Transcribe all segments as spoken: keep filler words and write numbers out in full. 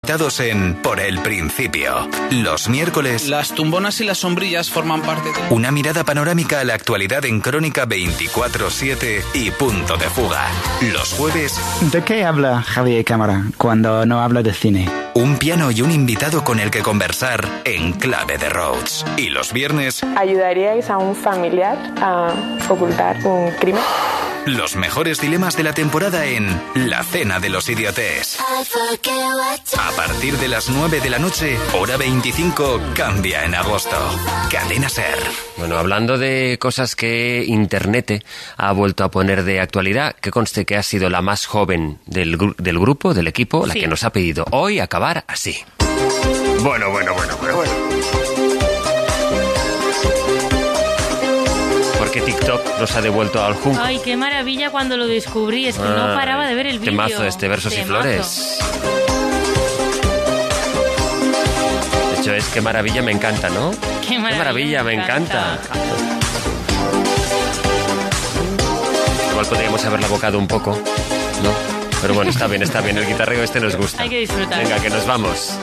en Por el Principio. Los miércoles, las tumbonas y las sombrillas forman parte de... una mirada panorámica a la actualidad en Crónica veinticuatro siete y Punto de Fuga. Los jueves... ¿De qué habla Javier Cámara cuando no habla de cine? Un piano y un invitado con el que conversar en Clave de Rhodes. Y los viernes... ¿ayudaríais a un familiar a ocultar un crimen? Los mejores dilemas de la temporada en La Cena de los Idiotes. A partir de las nueve de la noche, hora veinticinco, cambia en agosto. Cadena SER. Bueno, hablando de cosas que Internet ha vuelto a poner de actualidad, que conste que ha sido la más joven del, gru- del grupo, del equipo, la sí. que nos ha pedido hoy acabar así. Bueno, bueno, bueno, bueno, bueno. Porque TikTok nos ha devuelto al junco. Ay, qué maravilla cuando lo descubrí. Es que ah, no paraba de ver el vídeo. Temazo este, Versos Temazo. y Flores. De hecho, es Qué maravilla, me encanta, ¿no? Qué maravilla, qué maravilla me, me encanta. encanta. Igual podríamos haberla abocado un poco, ¿no? Pero bueno, está bien, está bien. El guitarreo este nos gusta. Hay que disfrutar. Venga, que nos vamos.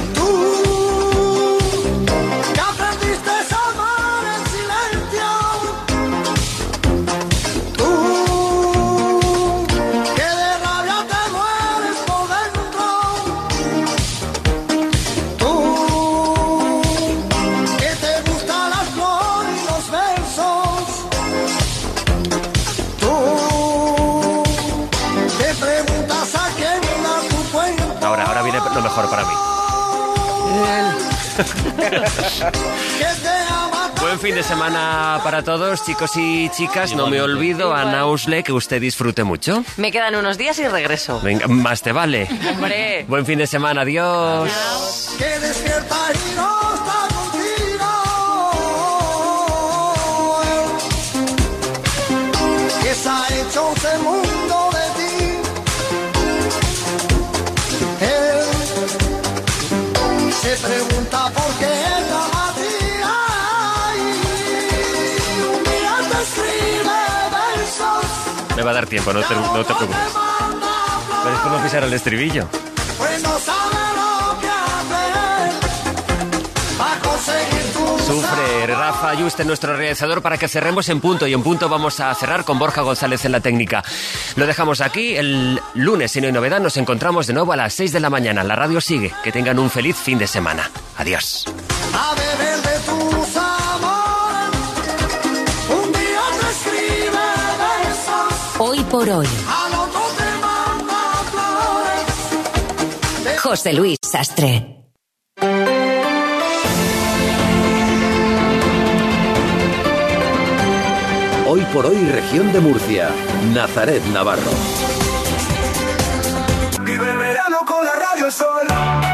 Lo mejor para mí. Buen fin de semana para todos, chicos y chicas. No me olvido, a Nausle, que usted disfrute mucho. Me quedan unos días y regreso. Venga, más te vale. Hombre. Buen fin de semana, adiós. Adiós. Que despierta y no está contigo. Que se ha hecho ese mundo de ti. Se pregunta por qué ella Matías un día te escribe versos. Me va a dar tiempo, no te, no te preocupes. Pero es como pisar el estribillo. Pues no sabe lo que hacer para conseguir tu Sufre Rafa Ayuste, nuestro realizador, para que cerremos en punto. Y en punto vamos a cerrar con Borja González en la técnica. Lo dejamos aquí. El lunes, si no hay novedad, nos encontramos de nuevo a las seis de la mañana. La radio sigue. Que tengan un feliz fin de semana. Adiós. A beber de tus amores, un día te escribe versos. Hoy por hoy. Al otro te manda flores. José Luis Sastre. Hoy por hoy, región de Murcia. Nazaret Navarro. Vive el verano con la Radio Sol.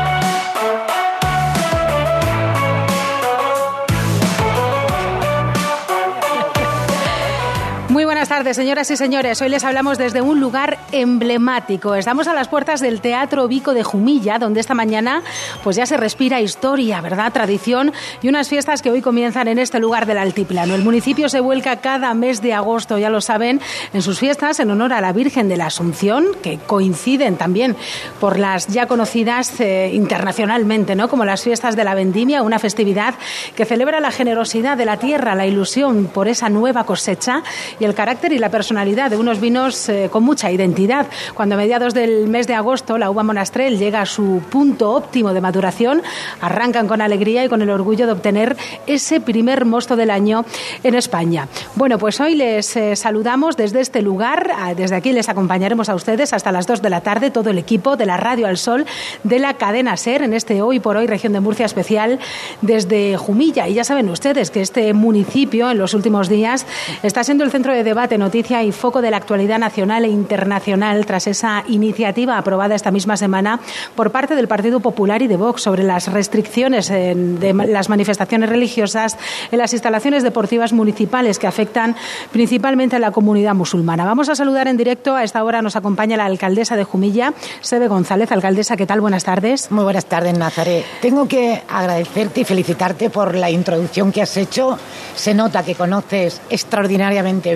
Muy buenas tardes, señoras y señores. Hoy les hablamos desde un lugar emblemático. Estamos a las puertas del Teatro Vico de Jumilla, donde esta mañana pues ya se respira historia, ¿verdad? Tradición y unas fiestas que hoy comienzan en este lugar del altiplano. El municipio se vuelca cada mes de agosto, ya lo saben, en sus fiestas en honor a la Virgen de la Asunción, que coinciden también por las ya conocidas eh, internacionalmente, ¿no? Como las fiestas de la Vendimia, una festividad que celebra la generosidad de la tierra, la ilusión por esa nueva cosecha y el carácter y la personalidad de unos vinos eh, con mucha identidad. Cuando a mediados del mes de agosto la uva Monastrell llega a su punto óptimo de maduración, arrancan con alegría y con el orgullo de obtener ese primer mosto del año en España. Bueno, pues hoy les eh, saludamos desde este lugar. Desde aquí les acompañaremos a ustedes hasta las dos de la tarde, todo el equipo de la Radio al Sol de la cadena SER, en este Hoy por Hoy Región de Murcia especial desde Jumilla. Y ya saben ustedes que este municipio en los últimos días está siendo el centro de debate, noticia y foco de la actualidad nacional e internacional tras esa iniciativa aprobada esta misma semana por parte del Partido Popular y de Vox sobre las restricciones en, de las manifestaciones religiosas en las instalaciones deportivas municipales que afectan principalmente a la comunidad musulmana. Vamos a saludar en directo. A esta hora nos acompaña la alcaldesa de Jumilla, Sebe González. Alcaldesa, ¿qué tal? Buenas tardes. Muy buenas tardes, Nazaret. Tengo que agradecerte y felicitarte por la introducción que has hecho. Se nota que conoces extraordinariamente bien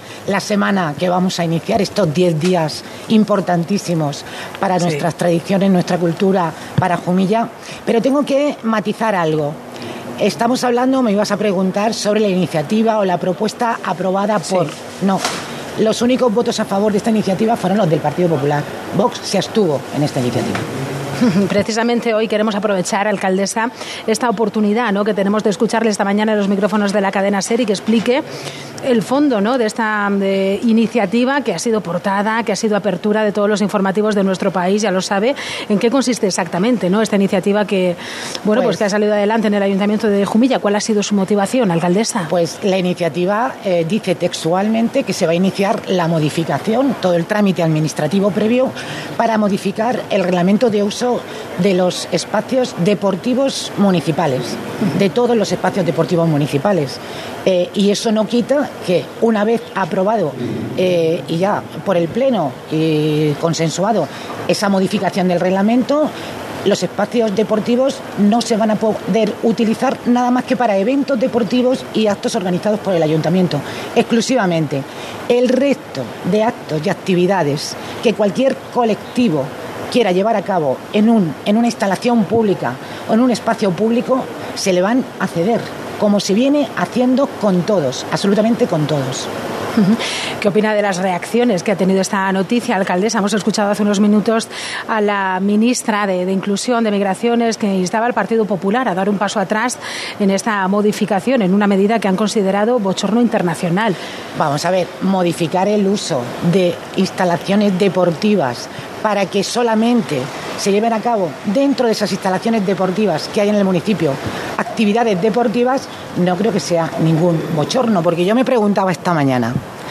la semana que vamos a iniciar, estos diez días importantísimos para sí. nuestras tradiciones, nuestra cultura, para Jumilla. Pero tengo que matizar algo. Estamos hablando, me ibas a preguntar, sobre la iniciativa o la propuesta aprobada por... Sí. No, los únicos votos a favor de esta iniciativa fueron los del Partido Popular. Vox se abstuvo en esta iniciativa. Precisamente hoy queremos aprovechar, alcaldesa, esta oportunidad, ¿no?, que tenemos de escucharle esta mañana en los micrófonos de la cadena SER y que explique el fondo, ¿no?, de esta de iniciativa que ha sido portada, que ha sido apertura de todos los informativos de nuestro país, ya lo sabe. ¿En qué consiste exactamente, ¿no?, esta iniciativa que, bueno, pues, pues que ha salido adelante en el Ayuntamiento de Jumilla? ¿Cuál ha sido su motivación, alcaldesa? Pues la iniciativa eh, dice textualmente que se va a iniciar la modificación, todo el trámite administrativo previo para modificar el reglamento de uso de los espacios deportivos municipales, de todos los espacios deportivos municipales. Eh, y eso no quita que, una vez aprobado eh, y ya por el Pleno y consensuado esa modificación del reglamento, los espacios deportivos no se van a poder utilizar nada más que para eventos deportivos y actos organizados por el Ayuntamiento, exclusivamente. El resto de actos y actividades que cualquier colectivo quiera llevar a cabo en, un, en una instalación pública o en un espacio público, se le van a ceder, como se viene haciendo con todos, absolutamente con todos. ¿Qué opina de las reacciones que ha tenido esta noticia, alcaldesa? Hemos escuchado hace unos minutos a la ministra de, de Inclusión, de Migraciones, que instaba al Partido Popular a dar un paso atrás en esta modificación, en una medida que han considerado bochorno internacional. Vamos a ver, modificar el uso de instalaciones deportivas para que solamente se lleven a cabo dentro de esas instalaciones deportivas que hay en el municipio actividades deportivas, no creo que sea ningún bochorno, porque yo me preguntaba esta mañana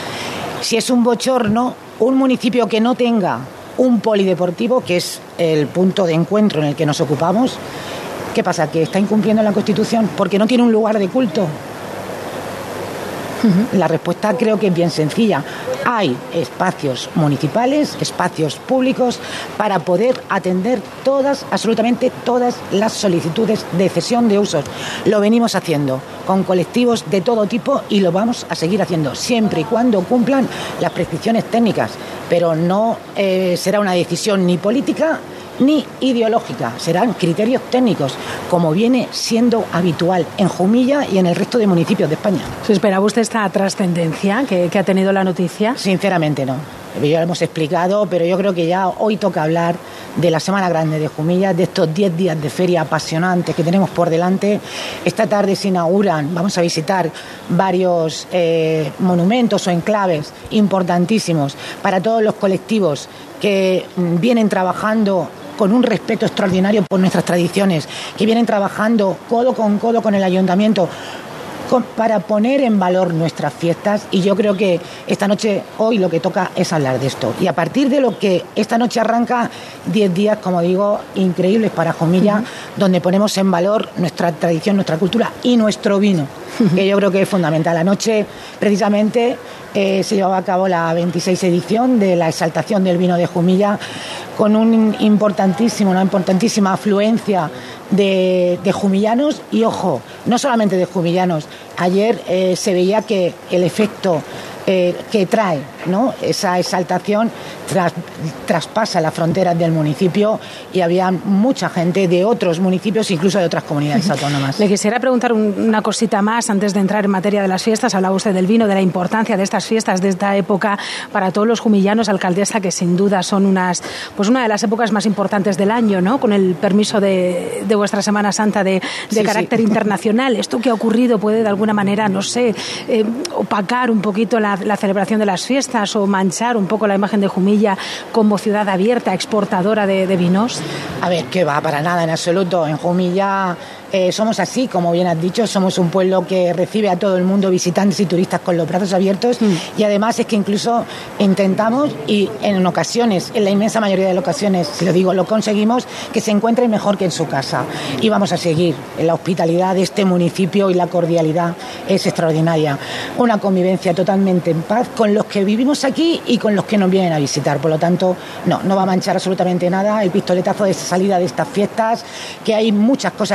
si es un bochorno un municipio que no tenga un polideportivo, que es el punto de encuentro en el que nos ocupamos. ¿Qué pasa? ¿Que está incumpliendo la Constitución porque no tiene un lugar de culto? La respuesta creo que es bien sencilla. Hay espacios municipales, espacios públicos para poder atender todas, absolutamente todas las solicitudes de cesión de usos. Lo venimos haciendo con colectivos de todo tipo y lo vamos a seguir haciendo siempre y cuando cumplan las prescripciones técnicas, pero no eh, será una decisión ni política ni ideológica, serán criterios técnicos, como viene siendo habitual en Jumilla y en el resto de municipios de España. ¿Se esperaba usted esta trascendencia que, que ha tenido la noticia? Sinceramente no. Ya lo hemos explicado, pero yo creo que ya hoy toca hablar de la Semana Grande de Jumilla, de estos diez días de feria apasionantes que tenemos por delante. Esta tarde se inauguran, vamos a visitar varios eh, monumentos o enclaves importantísimos para todos los colectivos que vienen trabajando con un respeto extraordinario por nuestras tradiciones, que vienen trabajando codo con codo con el Ayuntamiento con, para poner en valor nuestras fiestas, y yo creo que esta noche, hoy, lo que toca es hablar de esto. Y a partir de lo que esta noche arranca, diez días, como digo, increíbles para Jumilla, uh-huh. donde ponemos en valor nuestra tradición, nuestra cultura y nuestro vino, uh-huh. que yo creo que es fundamental. Anoche, precisamente, eh, se llevaba a cabo la veintiséis edición de la exaltación del vino de Jumilla, con un importantísimo, una importantísima afluencia de, de jumillanos y, ojo, no solamente de jumillanos. Ayer eh, se veía que el efecto eh, que trae, ¿no?, esa exaltación tras, traspasa las fronteras del municipio, y había mucha gente de otros municipios, incluso de otras comunidades autónomas. Le quisiera preguntar un, una cosita más antes de entrar en materia de las fiestas. Hablaba usted del vino, de la importancia de estas fiestas, de esta época para todos los jumillanos, alcaldesa, que sin duda son unas, pues una de las épocas más importantes del año, ¿no?, con el permiso de, de vuestra Semana Santa de, de sí, carácter sí. internacional. ¿Esto que ha ocurrido puede de alguna manera, no sé, eh, opacar un poquito la, la celebración de las fiestas o manchar un poco la imagen de Jumilla como ciudad abierta, exportadora de, de vinos? A ver, que va, para nada, en absoluto. En Jumilla eh, somos así, como bien has dicho, somos un pueblo que recibe a todo el mundo, visitantes y turistas, con los brazos abiertos, mm. y además es que incluso intentamos, y en ocasiones, en la inmensa mayoría de las ocasiones, si lo digo, lo conseguimos, que se encuentren mejor que en su casa. Y vamos a seguir. La hospitalidad de este municipio y la cordialidad es extraordinaria. Una convivencia totalmente en paz con los que vivimos aquí y con los que nos vienen a visitar. Por lo tanto, no, no va a manchar absolutamente nada el pistoletazo de salida de estas fiestas, que hay muchas cosas importantes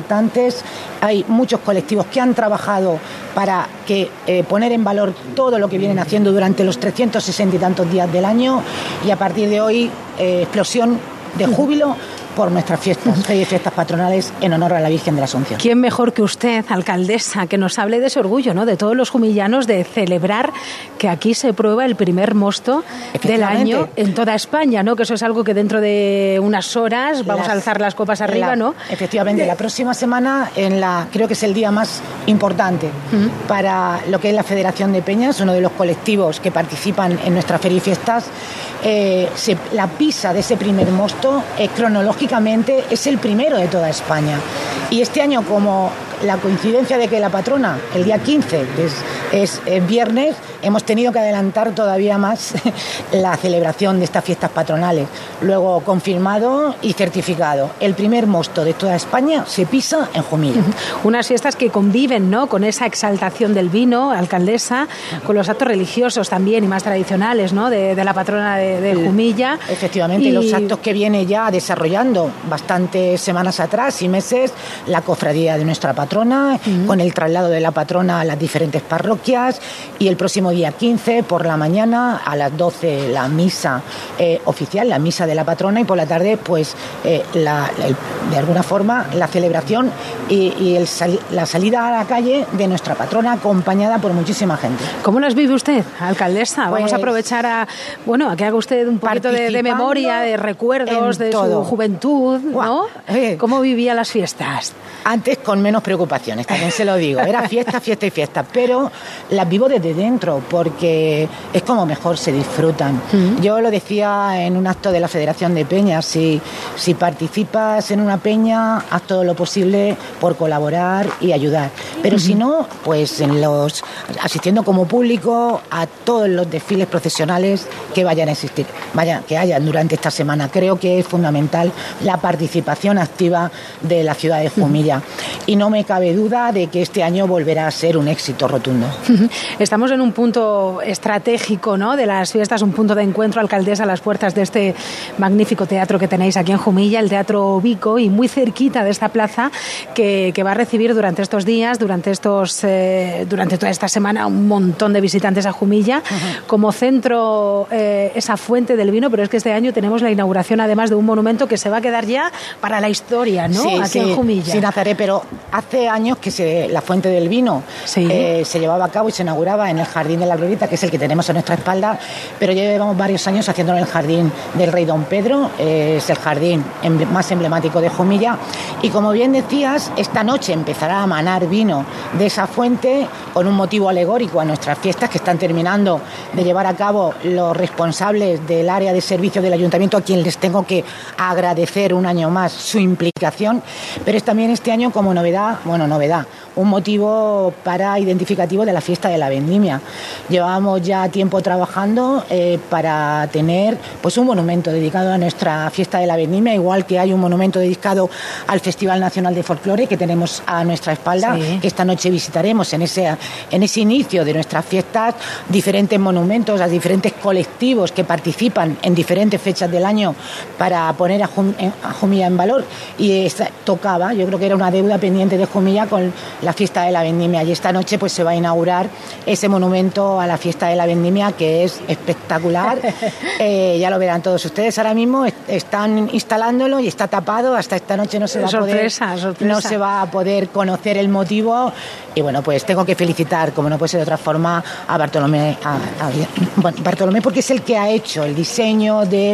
importantes, hay muchos colectivos que han trabajado para que eh, poner en valor todo lo que vienen haciendo durante los trescientos sesenta y tantos días del año, y a partir de hoy eh, explosión de júbilo por nuestras fiestas, fiestas patronales en honor a la Virgen de la Asunción. ¿Quién mejor que usted, alcaldesa, que nos hable de ese orgullo, ¿no?, de todos los jumillanos, de celebrar que aquí se prueba el primer mosto del año en toda España, ¿no?, que eso es algo que dentro de unas horas vamos las, a alzar las copas arriba, la, ¿no? Efectivamente, la próxima semana, en la creo que es el día más importante uh-huh. para lo que es la Federación de Peñas, uno de los colectivos que participan en nuestra feria y fiestas. Eh, se, la pisa de ese primer mosto eh, cronológicamente es el primero de toda España, y este año, como la coincidencia de que la patrona el día quince es, es, es viernes, hemos tenido que adelantar todavía más la celebración de estas fiestas patronales. Luego, confirmado y certificado, el primer mosto de toda España se pisa en Jumilla. Uh-huh. Unas fiestas que conviven, ¿no?, con esa exaltación del vino, alcaldesa, uh-huh. con los actos religiosos también y más tradicionales, ¿no?, de, de la patrona de, de Jumilla. Efectivamente, y los actos que viene ya desarrollando bastantes semanas atrás y meses la cofradía de nuestra patrona, uh-huh. con el traslado de la patrona a las diferentes parroquias, y el próximo día quince por la mañana a las doce la misa eh, oficial, la misa de la patrona, y por la tarde pues eh, la, el, de alguna forma la celebración y, y el sal, la salida a la calle de nuestra patrona, acompañada por muchísima gente. ¿Cómo las vive usted, alcaldesa? Pues, vamos a aprovechar a, bueno, a que haga usted un poquito de, de memoria, de recuerdos de todo. Su juventud, ¿no? Eh. ¿Cómo vivía las fiestas? Antes con menos preocupaciones, también se lo digo. Era fiesta, fiesta y fiesta, pero las vivo desde dentro porque es como mejor se disfrutan. Uh-huh. Yo lo decía en un acto de la Federación de Peñas, si, si participas en una peña, haz todo lo posible por colaborar y ayudar. Pero uh-huh. si no, pues en los asistiendo como público a todos los desfiles procesionales que vayan a existir, vaya, que hayan durante esta semana. Creo que es fundamental la participación activa de la ciudad de Jumilla. Uh-huh. Y no me cabe duda de que este año volverá a ser un éxito rotundo. Estamos en un punto estratégico, ¿no?, de las fiestas, un punto de encuentro, alcaldesa, a las puertas de este magnífico teatro que tenéis aquí en Jumilla, el Teatro Vico, y muy cerquita de esta plaza que, que va a recibir durante estos días, durante estos eh, durante toda esta semana, un montón de visitantes a Jumilla, uh-huh. como centro eh, esa fuente del vino, pero es que este año tenemos la inauguración además de un monumento que se va a quedar ya para la historia, ¿no?, sí, aquí sí, en Jumilla. Sí, Nazaré, pero hace años que se, la fuente del vino sí. eh, se llevaba a cabo y se inauguraba en el Jardín de la Glorieta, que es el que tenemos a nuestra espalda, pero ya llevamos varios años haciéndolo en el Jardín del Rey Don Pedro, eh, es el jardín emble- más emblemático de Jumilla, y como bien decías, esta noche empezará a manar vino de esa fuente con un motivo alegórico a nuestras fiestas que están terminando de llevar a cabo los responsables del área de servicio del Ayuntamiento, a quien les tengo que agradecer un año más su implicación, pero es también este año como novedad, bueno, novedad, un motivo para identificativo de la fiesta de la vendimia. Llevamos ya tiempo trabajando eh, para tener pues un monumento dedicado a nuestra fiesta de la vendimia, igual que hay un monumento dedicado al Festival Nacional de Folclore que tenemos a nuestra espalda, sí. que esta noche visitaremos en ese, en ese inicio de nuestras fiestas, diferentes monumentos a diferentes colectivos que participan en diferentes fechas del año para poner a, Jum, a Jumilla en valor, y esta, tocaba, yo creo que era una deuda pendiente de Jumilla con la fiesta de la vendimia, y esta noche pues se va a inaugurar ese monumento a la fiesta de la vendimia que es espectacular. eh, ya lo verán todos ustedes. Ahora mismo est- están instalándolo y está tapado, hasta esta noche no se va sorpresa, a poder sorpresa. no se va a poder conocer el motivo, y bueno, pues tengo que felicitar, como no puede ser de otra forma, a Bartolomé a, a, bueno, Bartolomé porque es el que ha hecho el diseño de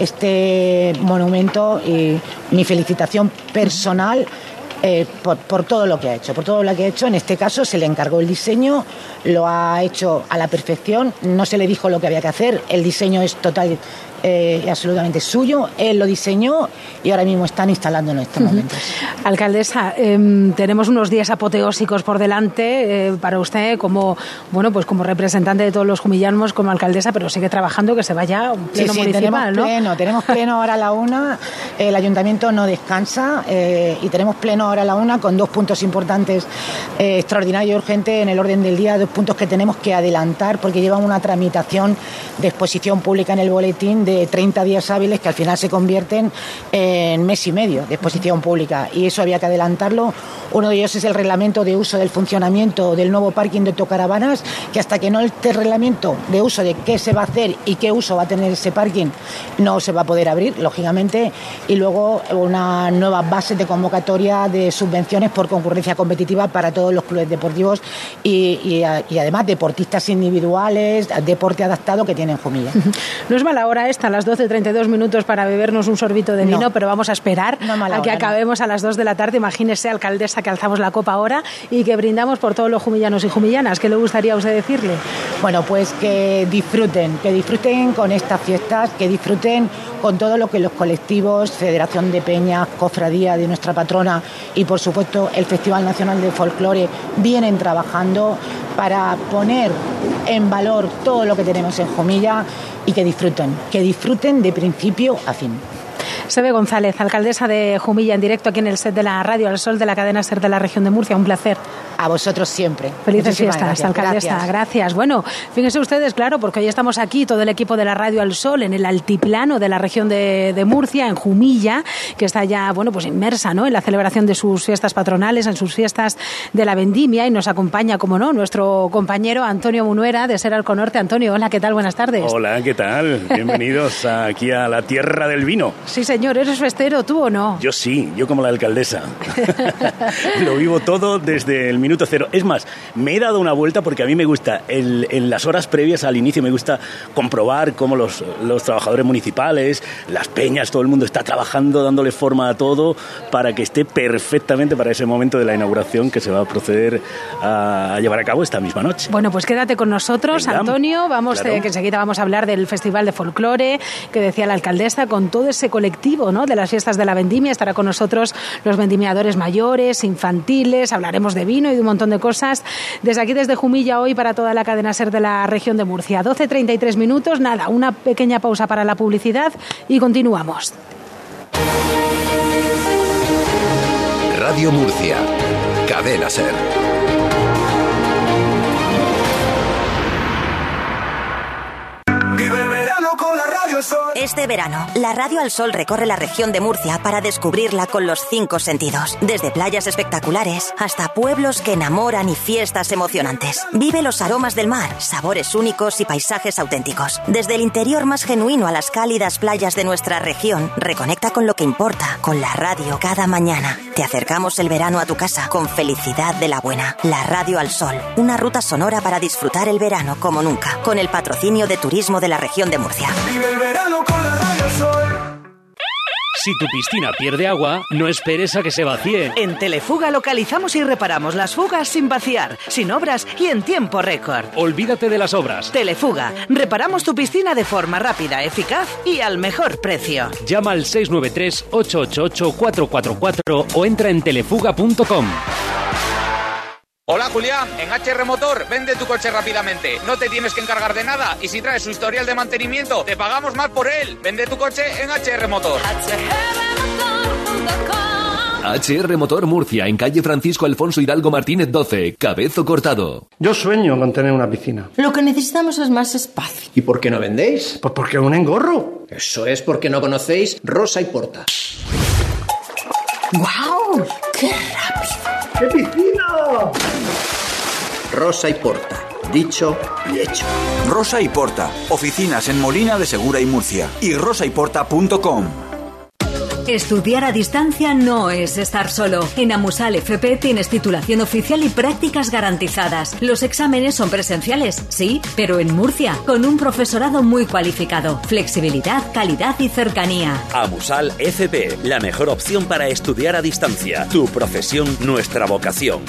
este monumento, y mi felicitación personal Eh, por, por todo lo que ha hecho, por todo lo que ha hecho. En este caso se le encargó el diseño, lo ha hecho a la perfección, no se le dijo lo que había que hacer, el diseño es total eh, absolutamente suyo, él lo diseñó y ahora mismo están instalando en estos momentos. Uh-huh. Alcaldesa, eh, tenemos unos días apoteósicos por delante eh, para usted como, bueno, pues como representante de todos los jumillanos, como alcaldesa, pero sigue trabajando, que se vaya un pleno sí, sí, municipal, tenemos ¿no? pleno, tenemos pleno ahora a la una, el ayuntamiento no descansa eh, y tenemos pleno ahora a la una con dos puntos importantes, eh, extraordinario y urgente en el orden del día, dos puntos que tenemos que adelantar porque llevan una tramitación de exposición pública en el boletín de de treinta días hábiles que al final se convierten en mes y medio de exposición pública, y eso había que adelantarlo. Uno de ellos es el reglamento de uso del funcionamiento del nuevo parking de autocaravanas, que hasta que no esté reglamento de uso de qué se va a hacer y qué uso va a tener ese parking, no se va a poder abrir, lógicamente. Y luego una nueva base de convocatoria de subvenciones por concurrencia competitiva para todos los clubes deportivos y, y, y además deportistas individuales, deporte adaptado que tienen Jumilla. No es mala hora esta, a las doce treinta y dos minutos para bebernos un sorbito de vino, no, pero vamos a esperar no a que hora, acabemos no. a las dos de la tarde. Imagínese, alcaldesa, que alzamos la copa ahora y que brindamos por todos los jumillanos y jumillanas. ¿Qué le gustaría a usted decirle? Bueno, pues que disfruten, que disfruten con estas fiestas, que disfruten con todo lo que los colectivos, Federación de Peñas, Cofradía de nuestra patrona y, por supuesto, el Festival Nacional de Folclore vienen trabajando para poner en valor todo lo que tenemos en Jumilla y que disfruten, que disfruten de principio a fin. Sebe González, alcaldesa de Jumilla, en directo aquí en el set de la Radio Al Sol de la cadena SER de la región de Murcia. Un placer. A vosotros siempre. Felices Muchísimas fiestas, gracias. alcaldesa. Gracias. gracias. Bueno, fíjense ustedes, claro, porque hoy estamos aquí, todo el equipo de la Radio Al Sol, en el altiplano de la región de, de Murcia, en Jumilla, que está ya, bueno, pues inmersa, ¿no?, en la celebración de sus fiestas patronales, en sus fiestas de la vendimia, y nos acompaña, como no, nuestro compañero Antonio Munuera, de SER Alconorte. Antonio, hola, ¿qué tal? Buenas tardes. Hola, ¿qué tal? Bienvenidos aquí a la tierra del vino. Sí, señor. ¿Eres festero tú o no? Yo sí, yo como la alcaldesa. Lo vivo todo desde el minuto cero. Es más, me he dado una vuelta porque a mí me gusta, el, en las horas previas al inicio, me gusta comprobar cómo los, los trabajadores municipales, las peñas, todo el mundo está trabajando, dándole forma a todo para que esté perfectamente para ese momento de la inauguración que se va a proceder a, a llevar a cabo esta misma noche. Bueno, pues quédate con nosotros, Venga, Antonio. Vamos, claro. eh, que enseguida vamos a hablar del Festival de Folclore, que decía la alcaldesa, con todo ese colectivo, ¿no?, de las fiestas de la vendimia. Estará con nosotros los vendimiadores mayores, infantiles, hablaremos de vino y de un montón de cosas. Desde aquí, desde Jumilla, hoy para toda la cadena SER de la región de Murcia. doce treinta y tres minutos, nada, una pequeña pausa para la publicidad y continuamos. Radio Murcia, cadena SER. Este verano, la Radio Al Sol recorre la región de Murcia para descubrirla con los cinco sentidos. Desde playas espectaculares hasta pueblos que enamoran y fiestas emocionantes. Vive los aromas del mar, sabores únicos y paisajes auténticos. Desde el interior más genuino a las cálidas playas de nuestra región, reconecta con lo que importa, con la radio cada mañana. Te acercamos el verano a tu casa con felicidad de la buena. La Radio Al Sol, una ruta sonora para disfrutar el verano como nunca, con el patrocinio de Turismo de la región de Murcia. Vive el verano con la Radio Sol. Si tu piscina pierde agua, no esperes a que se vacíe. En Telefuga localizamos y reparamos las fugas sin vaciar, sin obras y en tiempo récord. Olvídate de las obras. Telefuga, reparamos tu piscina de forma rápida, eficaz y al mejor precio. Llama al seis nueve tres, ocho ocho ocho, cuatro cuatro cuatro o entra en telefuga punto com. Hola Julián, en H R Motor vende tu coche rápidamente, no te tienes que encargar de nada y si traes su historial de mantenimiento te pagamos más por él. Vende tu coche en H R Motor. H R Motor Murcia, en calle Francisco Alfonso Hidalgo Martínez doce, Cabezo Cortado. Yo sueño con tener una piscina. Lo que necesitamos es más espacio. ¿Y por qué no vendéis? Pues porque aún engorro. Eso es porque no conocéis Rosa y Porta. ¡Guau! ¡Qué rápido! ¡Qué piscina! Rosa y Porta. Dicho y hecho. Rosa y Porta. Oficinas en Molina de Segura y Murcia. Y rosa y porta punto com. Estudiar a distancia no es estar solo. En Amusal F P tienes titulación oficial y prácticas garantizadas. Los exámenes son presenciales, sí, pero en Murcia, con un profesorado muy cualificado. Flexibilidad, calidad y cercanía. Amusal F P, la mejor opción para estudiar a distancia. Tu profesión, nuestra vocación.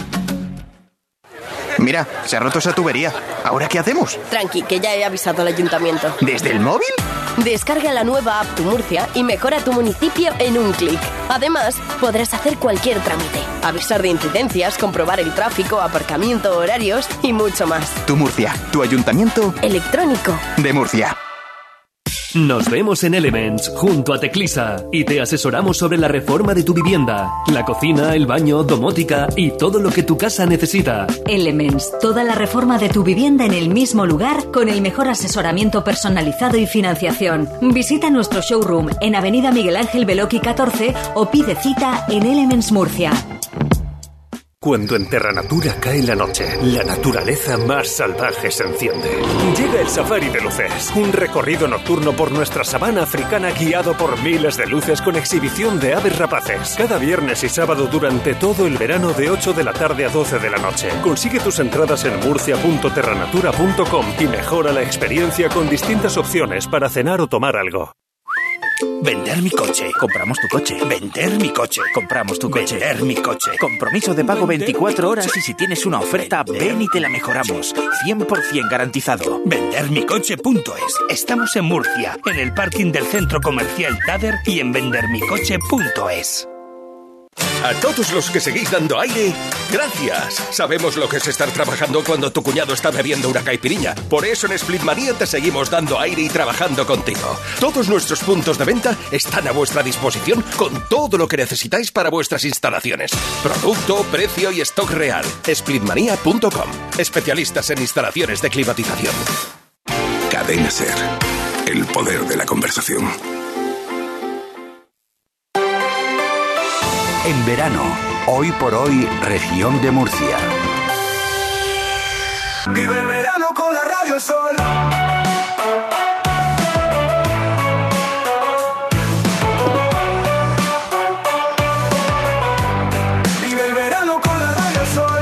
Mira, se ha roto esa tubería. ¿Ahora qué hacemos? Tranqui, que ya he avisado al ayuntamiento. ¿Desde el móvil? Descarga la nueva app Tu Murcia y mejora tu municipio en un clic. Además, podrás hacer cualquier trámite, avisar de incidencias, comprobar el tráfico, aparcamiento, horarios y mucho más. Tu Murcia, tu ayuntamiento electrónico de Murcia. Nos vemos en Elements, junto a Teclisa, y te asesoramos sobre la reforma de tu vivienda, la cocina, el baño, domótica y todo lo que tu casa necesita. Elements, toda la reforma de tu vivienda en el mismo lugar, con el mejor asesoramiento personalizado y financiación. Visita nuestro showroom en Avenida Miguel Ángel Beloki catorce o pide cita en Elements Murcia. Cuando en Terra Natura cae la noche, la naturaleza más salvaje se enciende. Llega el Safari de Luces, un recorrido nocturno por nuestra sabana africana guiado por miles de luces con exhibición de aves rapaces. Cada viernes y sábado durante todo el verano de ocho de la tarde a doce de la noche. Consigue tus entradas en murcia punto terranatura punto com y mejora la experiencia con distintas opciones para cenar o tomar algo. Vender mi coche. Compramos tu coche. Vender mi coche. Compramos tu coche. Vender mi coche. Compromiso de pago veinticuatro horas y si tienes una oferta, ven y te la mejoramos. cien por ciento garantizado. vender mi coche punto es. Estamos en Murcia, en el parking del centro comercial Tader y en vender mi coche punto es. A todos los que seguís dando aire, gracias. Sabemos lo que es estar trabajando cuando tu cuñado está bebiendo una caipiriña. Por eso en Splitmanía te seguimos dando aire y trabajando contigo. Todos nuestros puntos de venta están a vuestra disposición con todo lo que necesitáis para vuestras instalaciones. Producto, precio y stock real. Splitmanía punto com. Especialistas en instalaciones de climatización. Cadena Ser. El poder de la conversación. En verano, hoy por hoy, región de Murcia. Vive el verano con la Radio Sol. Vive el verano con la Radio Sol.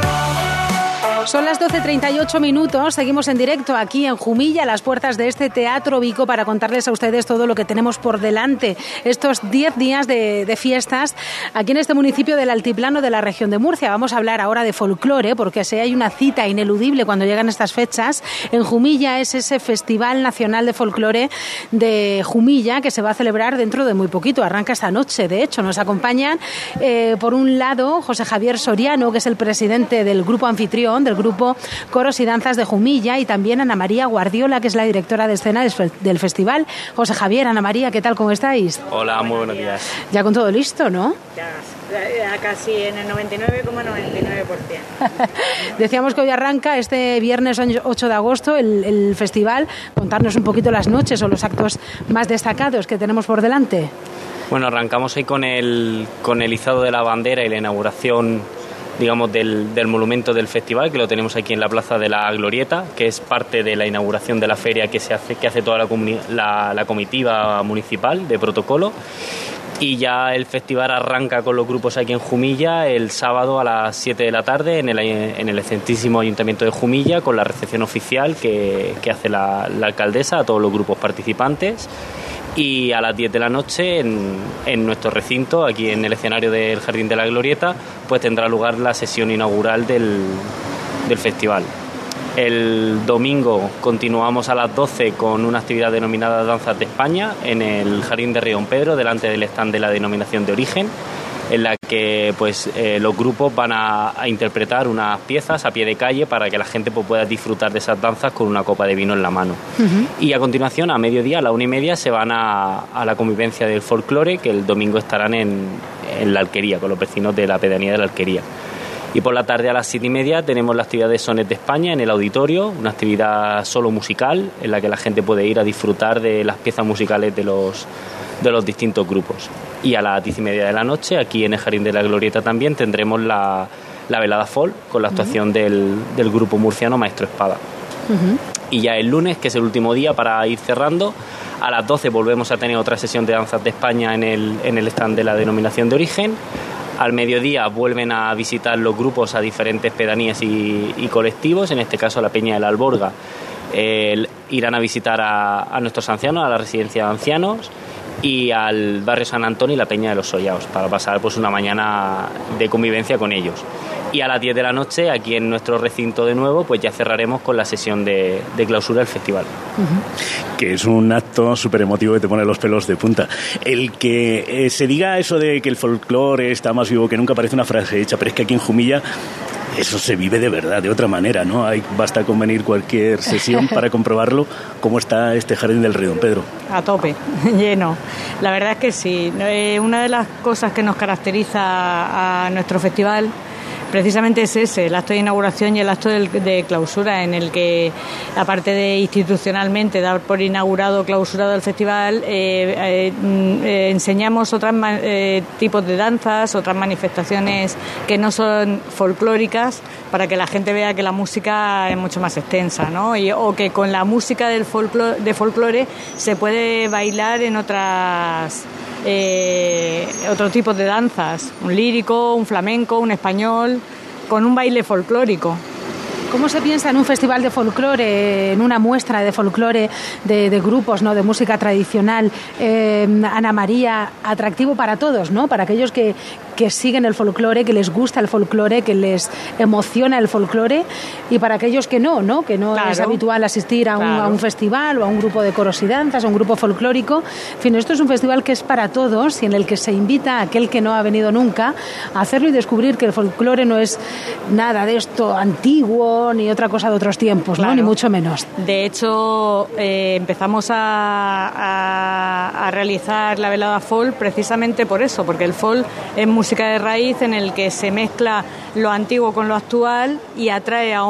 Son las doce treinta y ocho minutos, seguimos en directo aquí en Jumilla, a las puertas de este Teatro Vico, para contarles a ustedes todo lo que tenemos por delante. Estos diez días de, de fiestas aquí en este municipio del Altiplano de la región de Murcia. Vamos a hablar ahora de folclore, porque si hay una cita ineludible cuando llegan estas fechas, en Jumilla es ese Festival Nacional de Folclore de Jumilla, que se va a celebrar dentro de muy poquito, arranca esta noche. De hecho, nos acompañan, eh, por un lado, José Javier Soriano, que es el presidente del grupo anfitrión, del grupo Coros y Danzas de Jumilla, y también Ana María Guardiola, que es la directora de escena del festival. José Javier, Ana María, ¿qué tal? ¿Cómo estáis? Hola, muy buenos días. Ya con todo listo, ¿no? Ya, ya casi en el noventa y nueve coma noventa y nueve por ciento. Decíamos que hoy arranca este viernes ocho de agosto el, el festival. Contarnos un poquito las noches o los actos más destacados que tenemos por delante. Bueno, arrancamos hoy con el, con el izado de la bandera y la inauguración, digamos, del, del monumento del festival, que lo tenemos aquí en la Plaza de la Glorieta, que es parte de la inauguración de la feria que se hace, que hace toda la, la, la comitiva municipal de protocolo. Y ya el festival arranca con los grupos aquí en Jumilla el sábado a las siete de la tarde en el, en el excelentísimo Ayuntamiento de Jumilla, con la recepción oficial que, que hace la, la alcaldesa a todos los grupos participantes. Y a las diez de la noche en, en nuestro recinto, aquí en el escenario del Jardín de la Glorieta, pues tendrá lugar la sesión inaugural del, del festival. El domingo continuamos a las doce con una actividad denominada Danzas de España en el Jardín de Río Pedro, delante del stand de la denominación de origen, en la que pues eh, los grupos van a, a interpretar unas piezas a pie de calle para que la gente pues, pueda disfrutar de esas danzas con una copa de vino en la mano. Uh-huh. Y a continuación, a mediodía, a la una y media, se van a, a la convivencia del folclore, que el domingo estarán en, en la Alquería, con los vecinos de la pedanía de la Alquería. Y por la tarde a las siete y media tenemos la actividad de Sones de España en el auditorio, una actividad solo musical en la que la gente puede ir a disfrutar de las piezas musicales de los, de los distintos grupos. Y a las diez y media de la noche, aquí en el Jardín de la Glorieta también, tendremos la, la velada folk con la actuación uh-huh. del, del grupo murciano Maestro Espada. Uh-huh. Y ya el lunes, que es el último día para ir cerrando, a las doce volvemos a tener otra sesión de Danzas de España en el, en el stand de la denominación de origen. Al mediodía vuelven a visitar los grupos a diferentes pedanías y, y colectivos, en este caso la Peña de la Alborga. Eh, irán a visitar a, a nuestros ancianos, a la residencia de ancianos, y al barrio San Antonio y la Peña de los Sollaos, para pasar pues una mañana de convivencia con ellos. Y a las diez de la noche, aquí en nuestro recinto de nuevo, pues ya cerraremos con la sesión de, de clausura del festival. Uh-huh. Que es un acto súper emotivo que te pone los pelos de punta. El que eh, se diga eso de que el folclore está más vivo que nunca parece una frase hecha, pero es que aquí en Jumilla eso se vive de verdad, de otra manera, ¿no? Hay, basta con venir cualquier sesión para comprobarlo cómo está este Jardín del Río Don Pedro. A tope, lleno. La verdad es que sí. Eh, una de las cosas que nos caracteriza a nuestro festival precisamente es ese, el acto de inauguración y el acto de, de clausura, en el que, aparte de institucionalmente dar por inaugurado o clausurado el festival, eh, eh, eh, enseñamos otros eh, tipos de danzas, otras manifestaciones que no son folclóricas, para que la gente vea que la música es mucho más extensa, ¿no? Y, o que con la música del folclore, de folclore se puede bailar en otras... Eh, otro tipo de danzas, un lírico, un flamenco, un español, con un baile folclórico. ¿Cómo se piensa en un festival de folclore, en una muestra de folclore de, de grupos, ¿no?, de música tradicional? Eh, Ana María, atractivo para todos, ¿no? Para aquellos que, que siguen el folclore, que les gusta el folclore, que les emociona el folclore, y para aquellos que no, ¿no? Que no claro. es habitual asistir a un, claro. a un festival o a un grupo de coros y danzas, a un grupo folclórico. En fin, esto es un festival que es para todos y en el que se invita a aquel que no ha venido nunca a hacerlo y descubrir que el folclore no es nada de esto antiguo ni otra cosa de otros tiempos, claro. ¿no? Ni mucho menos. De hecho, eh, empezamos a, a, a realizar la velada folk precisamente por eso, porque el folk es música de raíz en el que se mezcla lo antiguo con lo actual y atrae a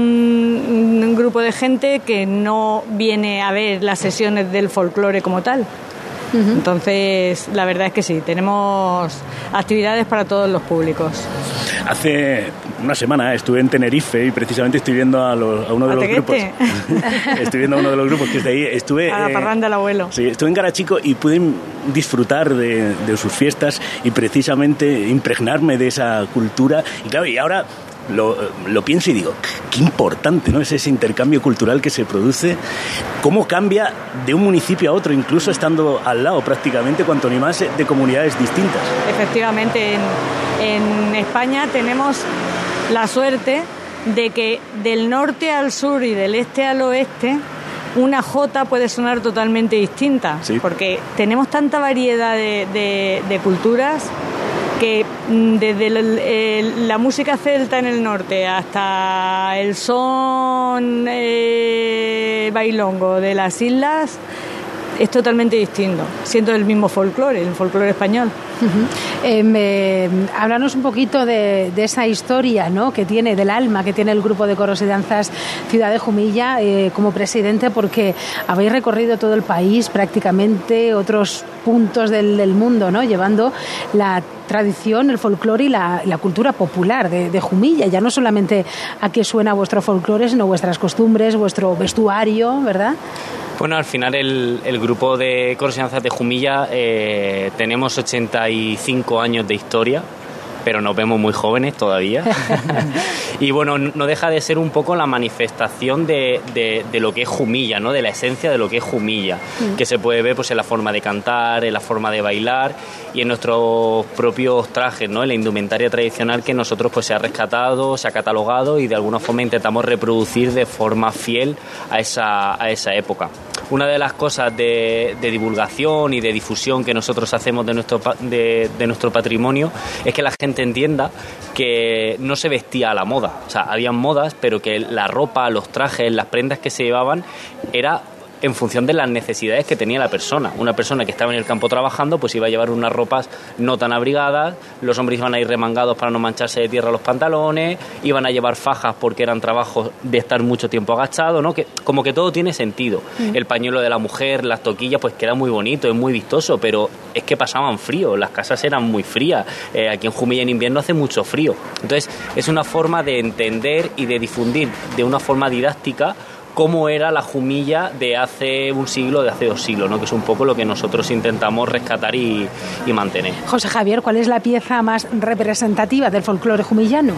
un, un grupo de gente que no viene a ver las sesiones del folclore como tal. Uh-huh. Entonces, la verdad es que sí, tenemos actividades para todos los públicos. Hace una semana estuve en Tenerife y precisamente estoy viendo a, los, a uno de los grupos. Estoy viendo a uno de los grupos que es de ahí. Estuve, a la parranda del abuelo. Sí, estuve en Garachico y pude disfrutar de, de sus fiestas y precisamente impregnarme de esa cultura. Y claro, y ahora lo, lo pienso y digo, qué importante, ¿no? Es ese intercambio cultural que se produce, cómo cambia de un municipio a otro, incluso estando al lado prácticamente, cuanto ni más de comunidades distintas. Efectivamente, en, en España tenemos la suerte de que del norte al sur y del este al oeste una jota puede sonar totalmente distinta, sí. Porque tenemos tanta variedad de, de, de culturas que desde el, el, la música celta en el norte hasta el son eh, bailongo de las islas es totalmente distinto, siendo el mismo folclore, el folclore español. Uh-huh. Eh, eh, háblanos un poquito de, de esa historia, ¿no?, que tiene, del alma que tiene el grupo de coros y danzas Ciudad de Jumilla eh, como presidente, porque habéis recorrido todo el país, prácticamente otros puntos del, del mundo, ¿no?, llevando la tradición, el folclore y la, la cultura popular de, de Jumilla, ya no solamente a qué suena vuestro folclore, sino vuestras costumbres, vuestro vestuario, ¿verdad? Bueno, al final el, el grupo de coros y danzas de Jumilla eh, tenemos ochenta y cinco años de historia, pero nos vemos muy jóvenes todavía. Y bueno, no deja de ser un poco la manifestación de, de, de lo que es Jumilla, ¿no?, de la esencia de lo que es Jumilla, mm. que se puede ver pues en la forma de cantar, en la forma de bailar y en nuestros propios trajes, ¿no?, en la indumentaria tradicional que nosotros pues se ha rescatado, se ha catalogado y de alguna forma intentamos reproducir de forma fiel a esa, a esa época. Una de las cosas de, de divulgación y de difusión que nosotros hacemos de nuestro, de, de nuestro patrimonio es que la gente entienda que no se vestía a la moda. O sea, habían modas, pero que la ropa, los trajes, las prendas que se llevaban era en función de las necesidades que tenía la persona. Una persona que estaba en el campo trabajando pues iba a llevar unas ropas no tan abrigadas, los hombres iban a ir remangados para no mancharse de tierra los pantalones, iban a llevar fajas porque eran trabajos de estar mucho tiempo agachados, ¿no? Que como que todo tiene sentido. Mm. El pañuelo de la mujer, las toquillas, pues queda muy bonito, es muy vistoso, pero es que pasaban frío, las casas eran muy frías. Eh, aquí en Jumilla en invierno hace mucho frío. Entonces es una forma de entender y de difundir de una forma didáctica cómo era la Jumilla de hace un siglo, de hace dos siglos, ¿no?, que es un poco lo que nosotros intentamos rescatar y, y mantener. José Javier, ¿cuál es la pieza más representativa del folclore jumillano?